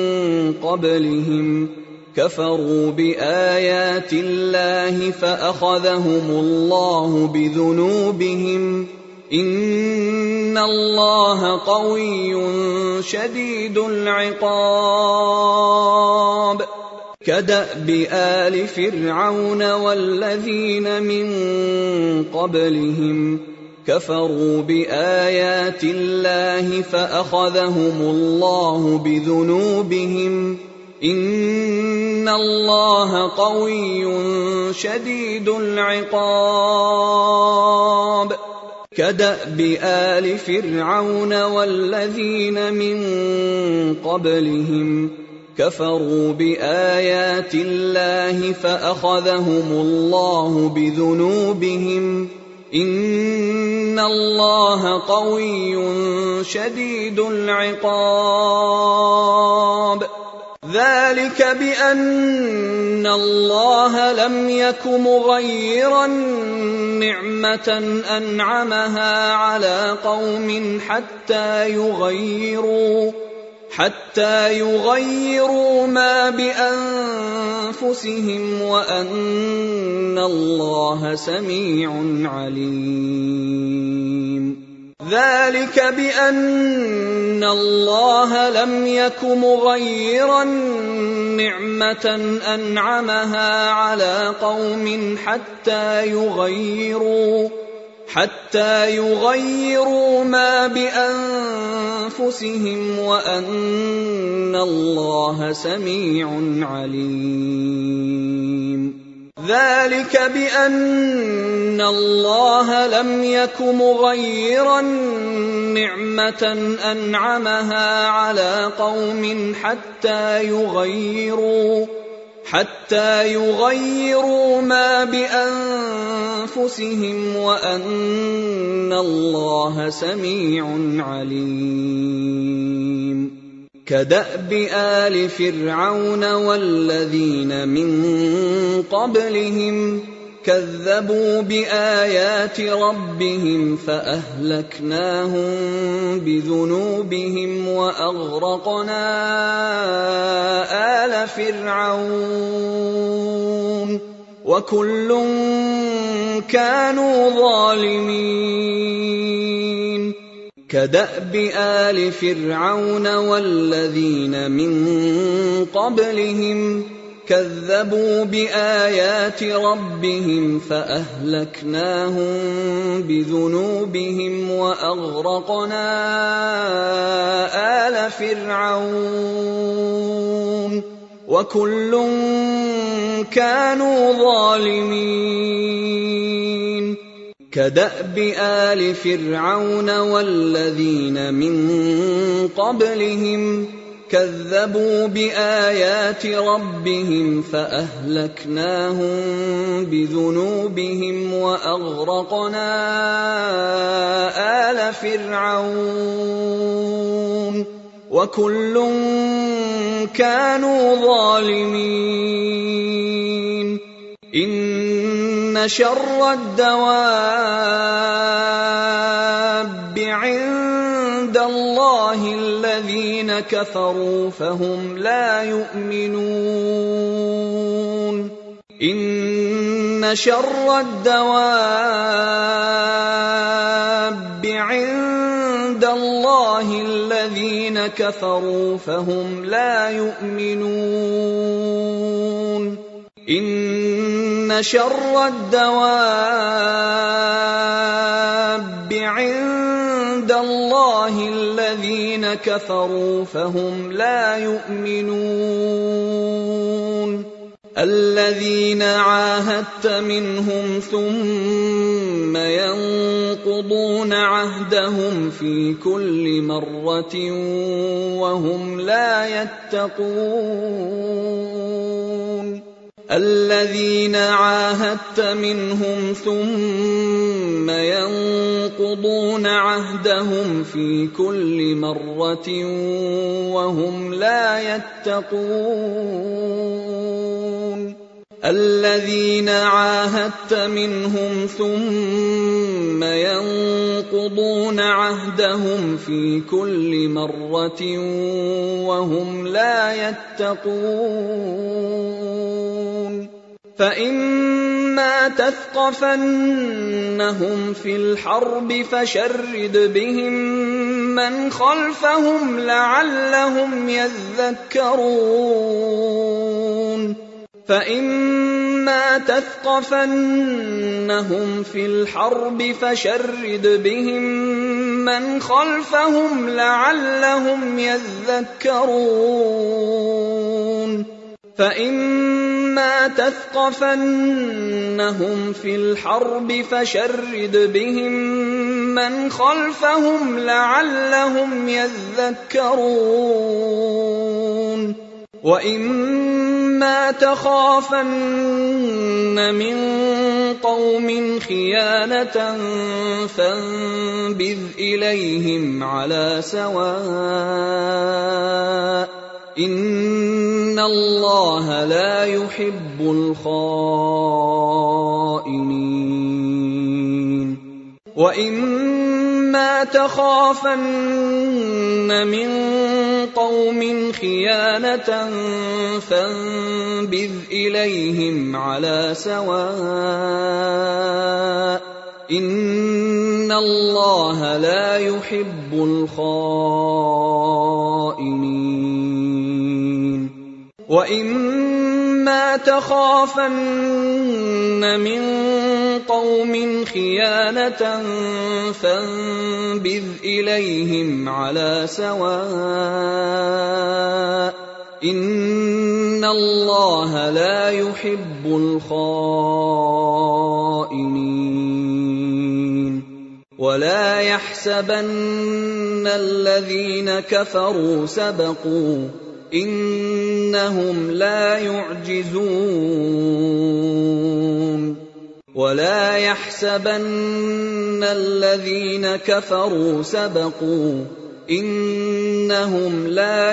قبلهم كفروا بآيات الله فأخذهم الله بذنوبهم إن الله قوي شديد العقاب. كدأب آل فرعون والذين من قبلهم كفروا بآيات الله فأخذهم الله بذنوبهم إن الله قوي شديد العقاب. كدأب آل فرعون والذين من قبلهم كفروا بآيات الله فأخذهم الله بذنوبهم إن الله قوي شديد العقاب. ذلك بأن الله لم يك مغيرا نعمة أنعمها على قوم حتى يغيروا ما بأنفسهم وأن الله سميع عليم. ذلك بأن الله لم يك مغيرا نعمة أنعمها على قوم حتى يغيروا ما بأنفسهم وأن الله سميع عليم. ذلك بأن الله لم يك مغيرا نعمة أنعمها على قوم حتى يغيروا ما بأنفسهم وأن الله سميع عليم. كدأب آل فرعون والذين من قبلهم كذبوا بآيات ربهم فأهلكناهم بذنوبهم وأغرقنا آل فرعون وكل كانوا ظالمين. كدأب آل فرعون والذين من قبلهم كذبوا بآيات ربهم فأهلكناهم بذنوبهم وأغرقنا آل آلَ فِرْعَوْنَ وَكُلٌّ كَانُوا ظَالِمِينَ كَدَأْبِ آلِ فِرْعَوْنَ وَالَّذِينَ مِن قَبْلِهِمْ كَذَّبُوا بِآيَاتِ رَبِّهِمْ فَأَهْلَكْنَاهُم بِذُنُوبِهِمْ وَأَغْرَقْنَا آلَ فِرْعَوْنَ وَكُلٌّ كَانُوا ظَالِمِينَ إِنَّ شَرَّ الدَّوَابِّ عِندَ اللَّهِ الَّذِينَ كَفَرُوا فَهُمْ لَا يُؤْمِنُونَ إِنَّ شَرَّ الدَّوَابِّ عِندَ اللَّهِ الَّذِينَ كَفَرُوا فَهُمْ لَا يُؤْمِنُونَ إِنَّ شَرَّ الدَّوَابِّ عِندَ اللَّهِ الَّذِينَ كَفَرُوا فَهُمْ لَا يُؤْمِنُونَ الَّذِينَ عَاهَدتَّ مِنْهُمْ ثُمَّ يَنقُضُونَ عَهْدَهُمْ فِي كُلِّ مَرَّةٍ وَهُمْ لا يَتَّقُونَ الَّذِينَ عَاهَدتَّ مِنْهُمْ ثُمَّ يَنقُضُونَ عَهْدَهُمْ فِي كُلِّ مَرَّةٍ وَهُمْ لا يَتَّقُونَ الَّذِينَ عَاهَدتَّ مِنْهُمْ ثُمَّ يَنقُضُونَ عَهْدَهُمْ فِي كُلِّ مَرَّةٍ وَهُمْ لَا يَتَّقُونَ فَإِمَّا تَثْقَفَنَّهُمْ فِي الْحَرْبِ فَشَرِّدْ بِهِم مَّنْ خَلْفَهُمْ لَعَلَّهُمْ يَذَّكَّرُونَ فَإِمَّا تَثْقَفَنَّهُمْ فِي الْحَرْبِ فَشَرِّدْ بِهِم مَّنْ خَلْفَهُمْ لَعَلَّهُمْ يَذَّكَّرُونَ فَإِمَّا تَثْقَفَنَّهُمْ فِي الْحَرْبِ فَشَرِّدْ بِهِم مَّنْ خَلْفَهُمْ لَعَلَّهُمْ يَذَّكَّرُونَ وَإِمَّا تَخَافَنَّ مِن قَوْمٍ خِيَانَةً فَانبِذْ إِلَيْهِمْ عَلَىٰ سَوَاءٍ إِنَّ اللَّهَ لَا يُحِبُّ الْخَائِنِينَ وَإِمَّا تَخَافَنَّ مِن قَوْمٍ خِيَانَةً فَانبِذْ إِلَيْهِمْ عَلَىٰ سَوَاءٍ إِنَّ اللَّهَ لَا يُحِبُّ الْخَائِنِينَ وَإِمَّا تَخَافَنَّ مِن قَوْمٍ خِيَانَةً فَانبِذْ إِلَيْهِمْ عَلَىٰ سَوَاءٍ إِنَّ اللَّهَ لَا يُحِبُّ الْخَائِنِينَ وَلَا يَحْسَبَنَّ الَّذِينَ كَفَرُوا سَبَقُوا إِنَّهُمْ لَا يُعْجِزُونَ وَلَا يَحْسَبَنَّ الَّذِينَ كَفَرُوا سَبَقُوا إِنَّهُمْ لَا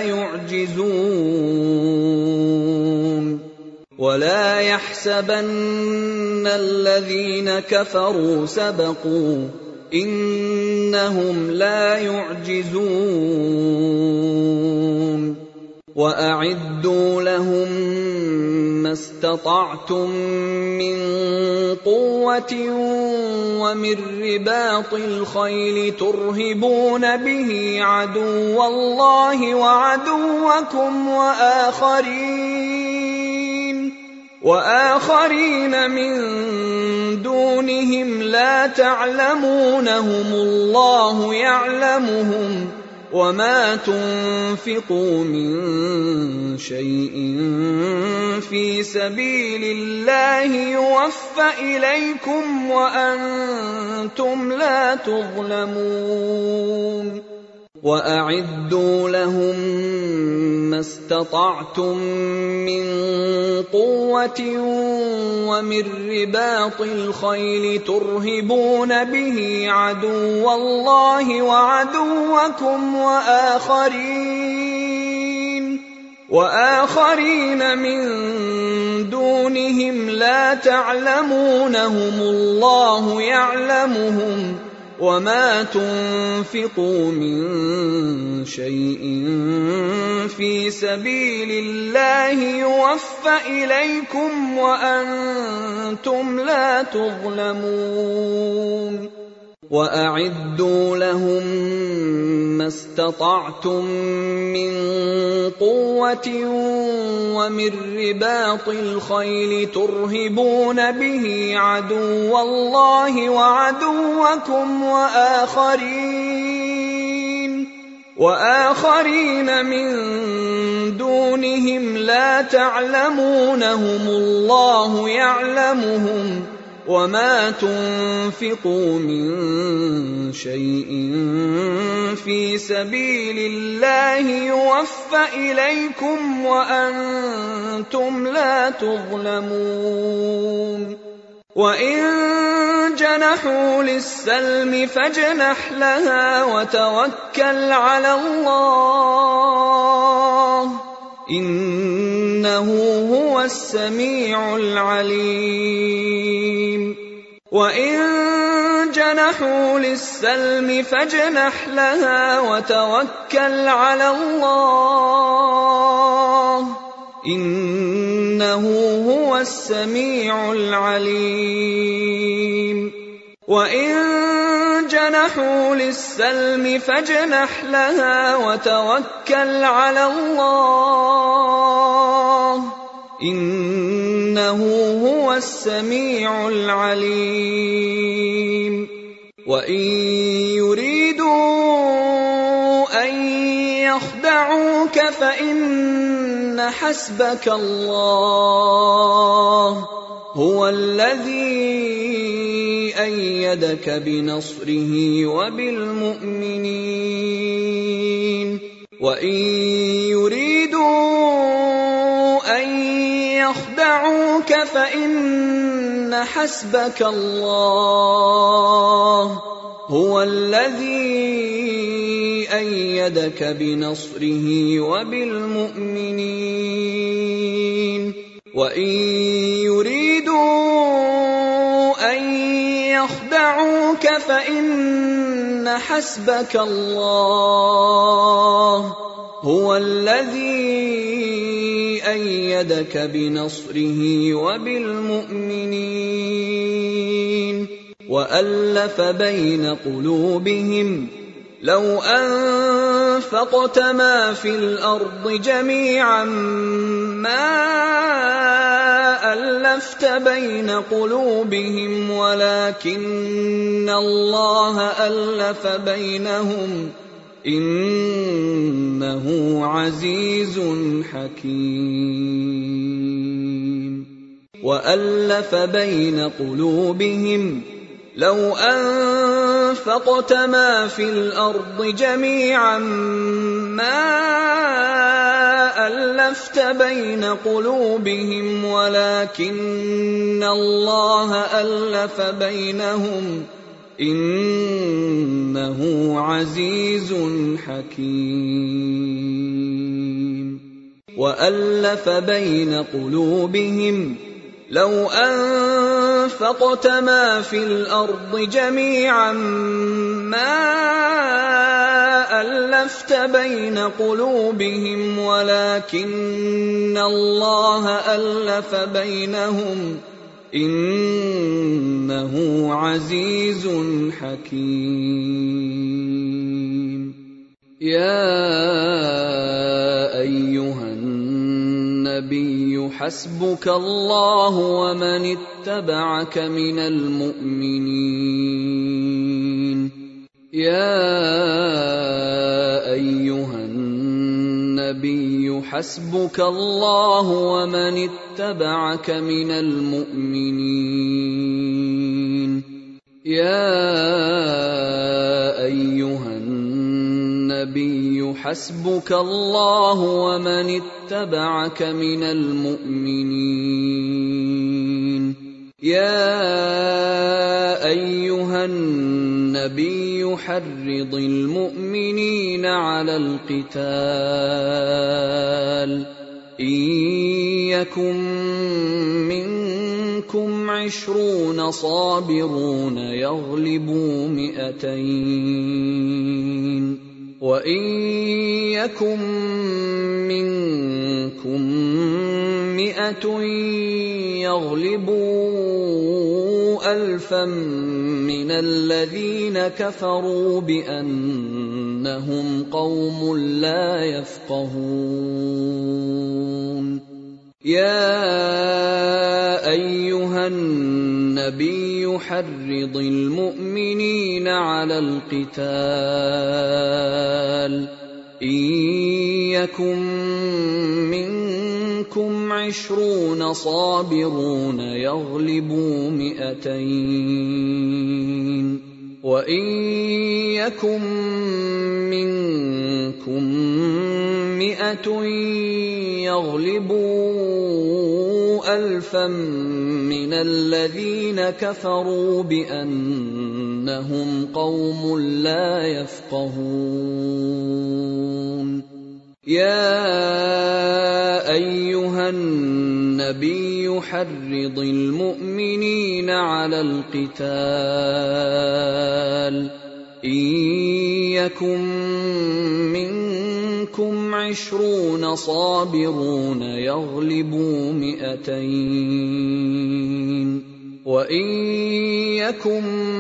يُعْجِزُونَ وَلَا يَحْسَبَنَّ الَّذِينَ كَفَرُوا سَبَقُوا إِنَّهُمْ لَا يُعْجِزُونَ وَأَعِدُّوا لَهُم مَّا اسْتَطَعْتُم مِّن قُوَّةٍ وَمِن رِّبَاطِ الْخَيْلِ تُرْهِبُونَ بِهِ عَدُوَّ اللَّهِ وَعَدُوَّكُمْ وَآخَرِينَ مِن دُونِهِمْ لَا تَعْلَمُونَهُمُ اللَّهُ يَعْلَمُهُمْ ۚ وما تنفقوا من شيء في سبيل الله يوفى إليكم وأنتم لا تظلمون وأعدوا لهم ما استطعتم من قوة ومن رباط الخيل ترهبون به عدو الله وعدوكم وآخرين من دونهم لا تعلمونهم الله يعلمهم وما تنفقوا من شيء في سبيل الله يوفى إليكم وأنتم لا تظلمون وأعدوا لهم ما استطعتم من قوة ومن رباط الخيل ترهبون به عدو الله وعدوكم وآخرين من دونهم لا تعلمونهم الله يعلمهم وما تنفقوا من شيء في سبيل الله يوفى إليكم وأنتم لا تظلمون وإن جنحوا للسلم فاجنح لها وتوكل على الله إنه هو السميع العليم وإن جنحوا للسلم فاجنح لها وتوكل على الله إنه هو السميع العليم وإن جنحوا للسلم فاجنح لها وتوكل على الله إنه هو السميع العليم وإن يريدوا أن يخدعوك فإن حسبك الله هو الذي أيدك بنصره وبالمؤمنين وإن يريدوا أن يخدعوك فإن حسبك الله هو الذي أيدك بنصره وبالمؤمنين وإن يريدوا أن يخدعوك فإن حسبك الله هو الذي أيدك بنصره وبالمؤمنين وألف بين قلوبهم لو أنفقت ما في الأرض جميعا ما ألفت بين قلوبهم ولكن الله ألف بينهم إنه عزيز حكيم وألف بين قلوبهم لو أنفقت ما في الأرض جميعا ما ألفت بين قلوبهم ولكن الله ألف بينهم إنه عزيز حكيم وألف بين قلوبهم لو أنفقت ما في الأرض جميعا ما ألفت بين قلوبهم ولكن الله ألف بينهم إنه عزيز حكيم يا أيها النبي حسبك الله ومن اتبعك من المؤمنين يا النبي حسبك الله ومن اتبعك من المؤمنين يا أيها النبي حسبك الله ومن اتبعك من المؤمنين يا أيها النبي حرض المؤمنين على القتال إن يكن منكم 20 صابرون يغلبوا 200 وإن يكن منكم 100 يغلبوا 1000 من الذين كفروا بأنهم قوم لا يفقهون يا أيها النبي حرض المؤمنين على القتال إن يكن منكم 20 صابرون يغلبوا 200 وإن يكن منكم 100 يغلبوا 1000 من الذين كفروا بأنهم قوم لا يفقهون يا أيها النبي حرض المؤمنين على القتال إن يكن منكم 20 صابرون يغلبوا 200 وإن يكن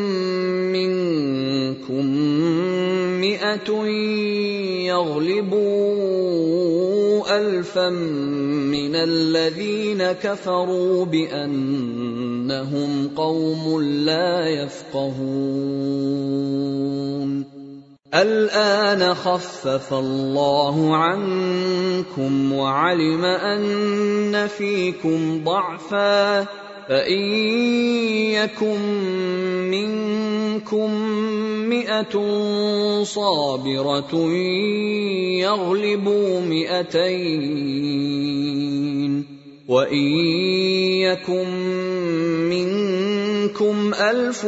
منكم 100 يغلبوا 1000 من الذين كفروا بأنهم قوم لا يفقهون الآن خفف الله عنكم وعلم أن فيكم ضعفا فإن يكن منكم 100 صابرة يغلبوا 200 وإن يكن منكم 1000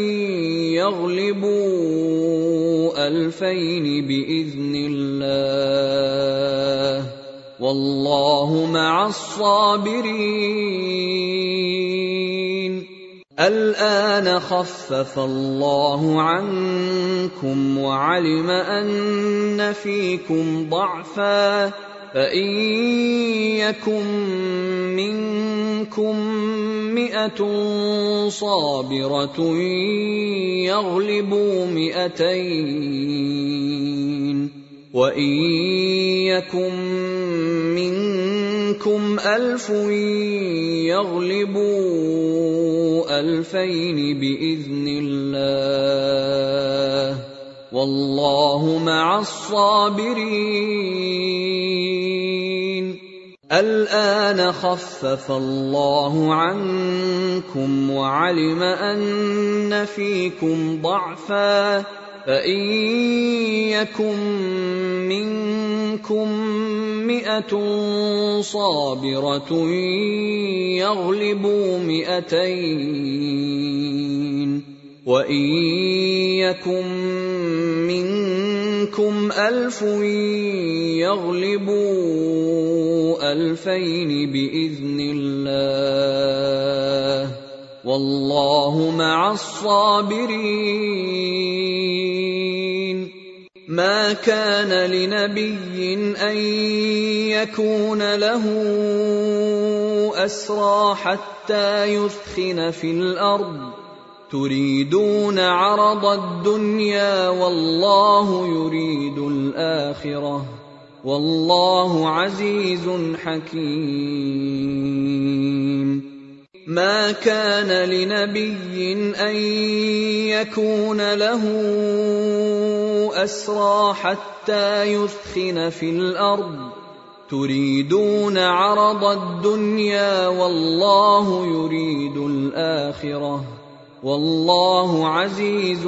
يغلبوا 2000 بإذن الله والله مع الصابرين الآن خفف الله عنكم وعلم أن فيكم ضعفا فإن يكن منكم 100 صابرة يغلبوا 200 وإن يكن منكم 1000 يغلبوا 2000 بإذن الله والله مع الصابرين الآن خفف الله عنكم وعلم أن فيكم ضعفا فإن يكن منكم 100 صابرة يغلبوا 200 وإن يكن منكم 1000 يغلبوا 2000 بإذن الله والله مع الصابرين ما كان لنبي أن يكون له أسرى حتى يثخن في الأرض تريدون عرض الدنيا والله يريد الآخرة والله عزيز حكيم ما كان لنبي أن يكون له أسرى حتى حتى يثخن في الأرض تريدون عرض الدنيا والله يريد الآخرة والله عزيز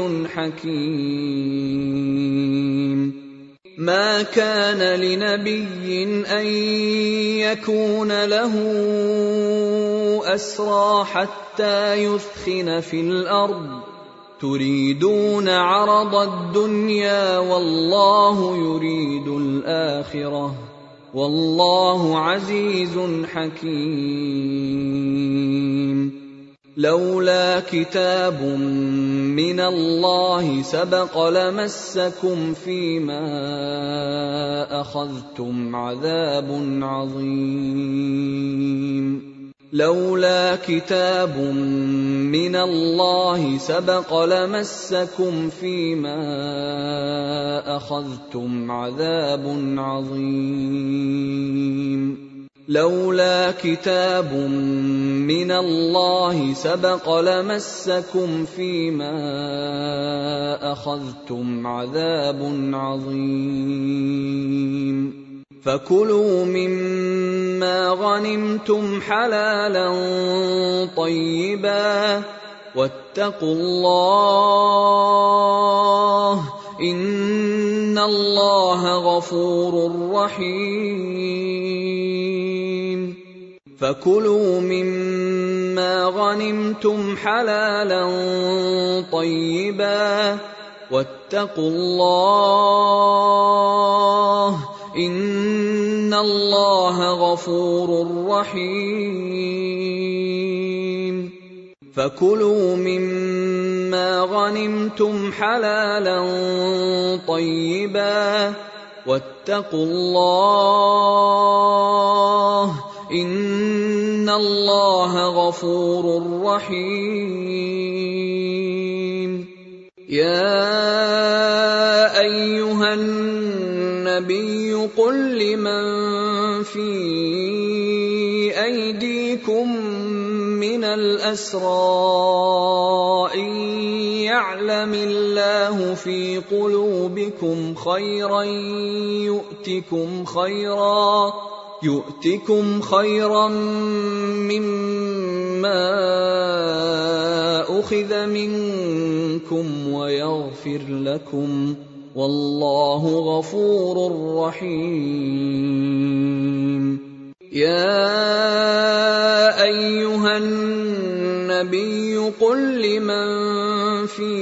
حكيم. ما كان لنبي أن يكون له أسرى حتى يثخن في الأرض تريدون عرض الدنيا والله يريد الآخرة والله عزيز حكيم. لولا كتاب من الله سبق لمسكم فيما أخذتم عذاب عظيم. لولا كتاب من الله سبق لمسكم فيما أخذتم عذاب عظيم. لولا كتاب من الله سبق لمسكم فيما أخذتم عذاب عظيم. فكلوا مما غنمتم حلالا طيبا واتقوا الله إن الله غفور رحيم. فكلوا مما غنمتم حلالا طيبا واتقوا الله إن الله غفور رحيم. فكلوا مما غنمتم حلالا طيبا واتقوا الله إن الله غفور رحيم. يا أيها النبي قل لمن في أيديكم من الأسرى إن يعلم الله في قلوبكم خيرا يؤتكم خيرا مما أخذ منكم ويغفر لكم والله غفور رحيم. يا أيها النبي قل لمن في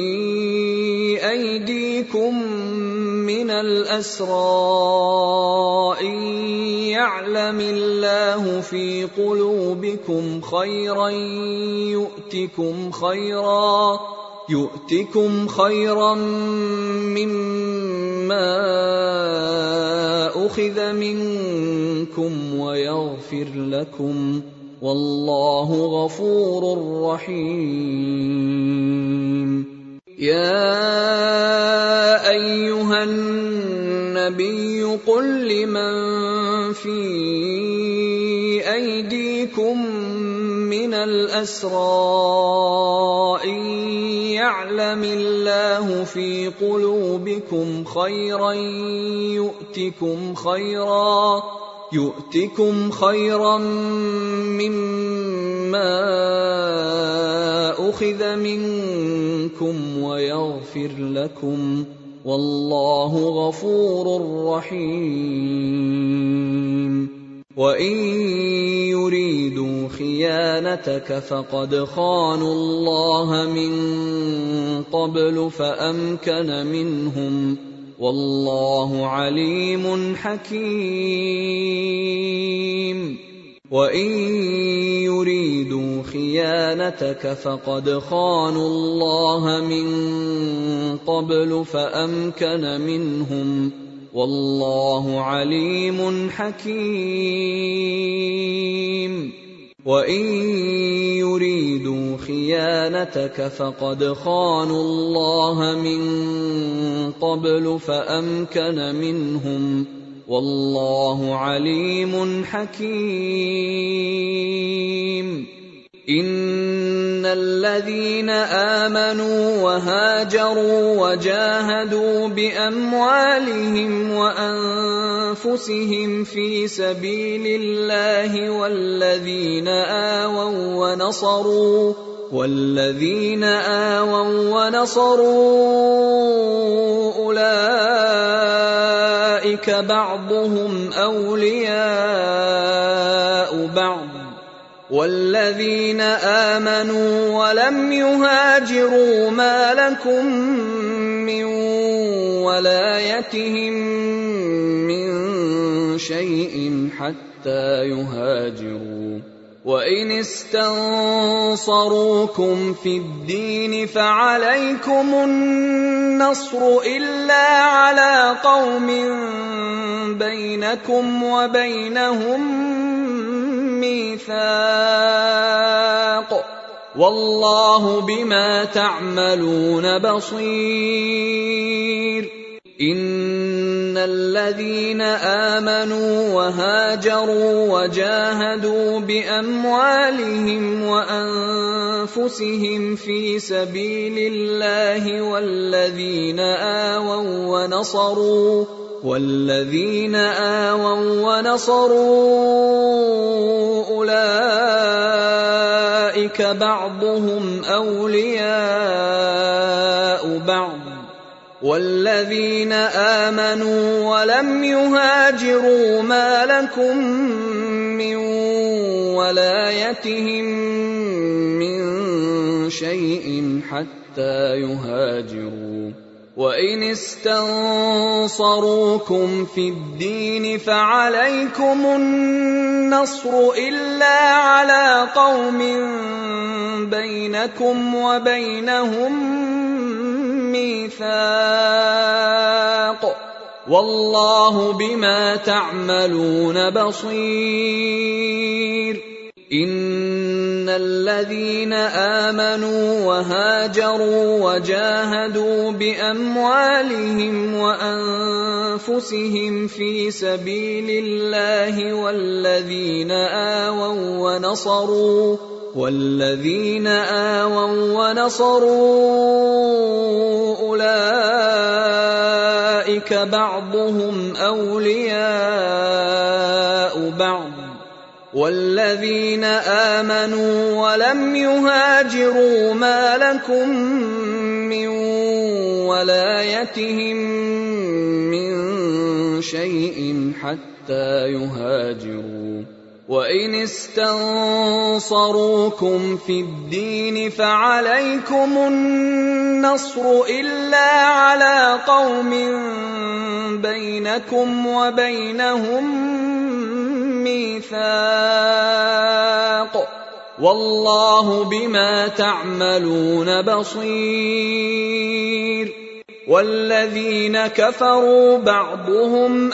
أيديكم من الأسرى إن يعلم الله في قلوبكم خيرا يؤتكم خيرا مما أخذ منكم ويغفر لكم والله غفور رحيم. يا أيها النبي قل لمن في أيديكم من الأسرى إن يعلم الله في قلوبكم خيرا يؤتكم خيرا مما أخذ منكم ويغفر لكم والله غفور رحيم. وإن يريدوا خيانتك فقد خانوا الله من قبل فأمكن منهم والله عليم حكيم. وإن يريدوا خيانتك فقد خانوا الله من قبل فأمكن منهم والله عليم حكيم. وإن يريدوا خيانتك فقد خانوا الله من قبل فأمكن منهم والله عليم حكيم. إن الذين آمنوا وهاجروا وجاهدوا بأموالهم وأنفسهم في سبيل الله والذين آووا ونصروا أولئك بعضهم أولياء بعض والذين آمنوا ولم يهاجروا ما لكم من ولايتهم من شيء حتى يهاجروا وإن استنصروكم في الدين فعليكم النصر إلا على قوم بينكم وبينهم ميثاق والله بما تعملون بصير إن الذين آمنوا وهاجروا وجاهدوا بأموالهم وأنفسهم في سبيل الله والذين آووا ونصروا أولئك بعضهم أولياء بعض والذين آمنوا ولم يهاجروا ما لكم من ولايتهم من شيء حتى يهاجروا وإن استنصروكم في الدين فعليكم النصر إلا على قوم بينكم وبينهم ميثاق والله بما تعملون بصير إن الذين آمنوا وهاجروا وجاهدوا بأموالهم وأنفسهم في سبيل الله والذين آووا ونصروا أولئك بعضهم أولياء بعض والذين آمنوا ولم يهاجروا ما لكم من ولايتهم من شيء حتى يهاجروا وإن استنصروكم في الدين فعليكم النصر إلا على قوم بينكم وبينهم ميثاق والله بما تعملون بصير والذين كفروا بعضهم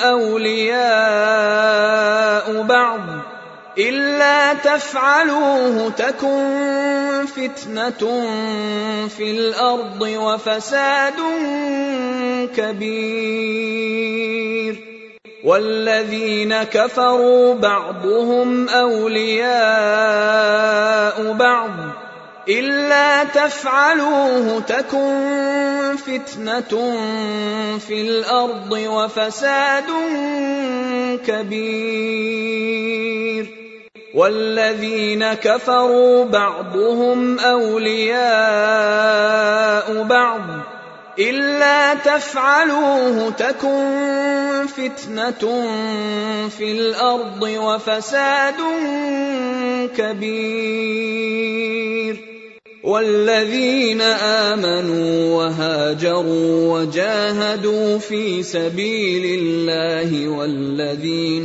أولياء بعض إلا تفعلوه تكن فتنة في الأرض وفساد كبير والذين كفروا بعضهم أولياء بعض إلا تفعلوه تكن فتنة في الأرض وفساد كبير والذين كفروا بعضهم أولياء بعض إلا تفعلوه تكن فتنة في الأرض وفساد كبير والذين آمنوا وهاجروا وجاهدوا في سبيل الله والذين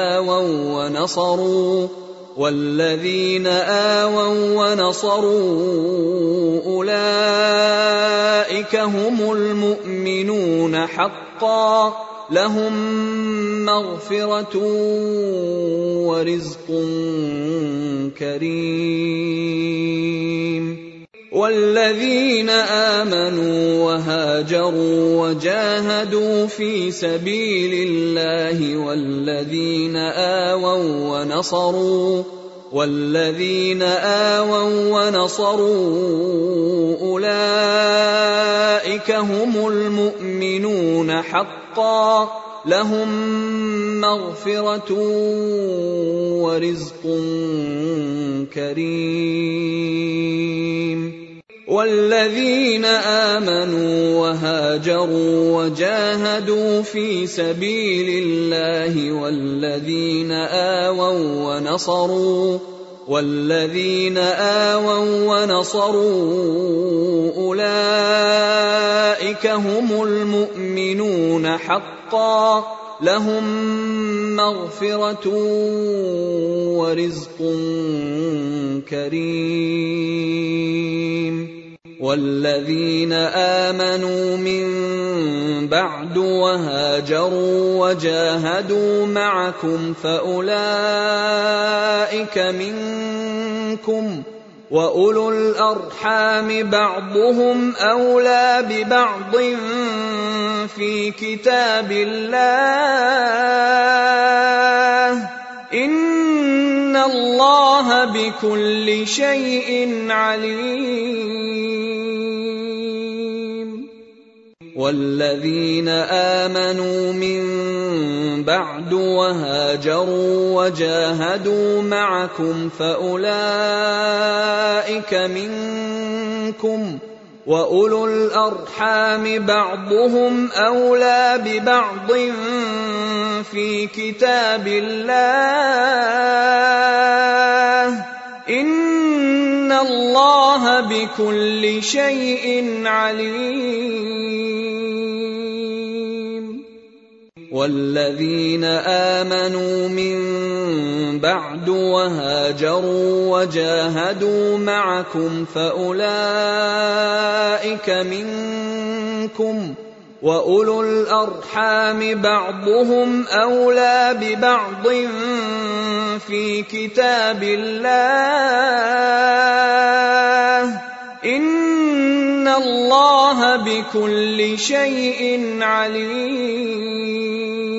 آووا ونصروا أولئك هم المؤمنون حقا لهم مغفرة ورزق كريم والذين آمنوا وهاجروا وجاهدوا في سبيل الله والذين والذين آووا ونصروا أولئك هم المؤمنون حقا لهم مغفرة ورزق كريم والذين آمنوا وهاجروا وجاهدوا في سبيل الله والذين آووا ونصروا أولئك هم المؤمنون حقا لهم مغفرة ورزق كريم والذين آمنوا من بعد وهاجروا وجاهدوا معكم فأولئك منكم وأولو الأرحام بعضهم أولى ببعض في كتاب الله إن الله بكل شيء عليم والذين آمنوا من بعد وهاجروا وجاهدوا معكم فأولئك منكم وأولو الأرحام بعضهم أولى ببعض في كتاب الله إن الله بكل شيء عليم والذين آمنوا من بعد وهاجروا وجاهدوا معكم فأولئك منكم وأولو الأرحام بعضهم أولى ببعض في كتاب الله إن الله بكل شيء عليم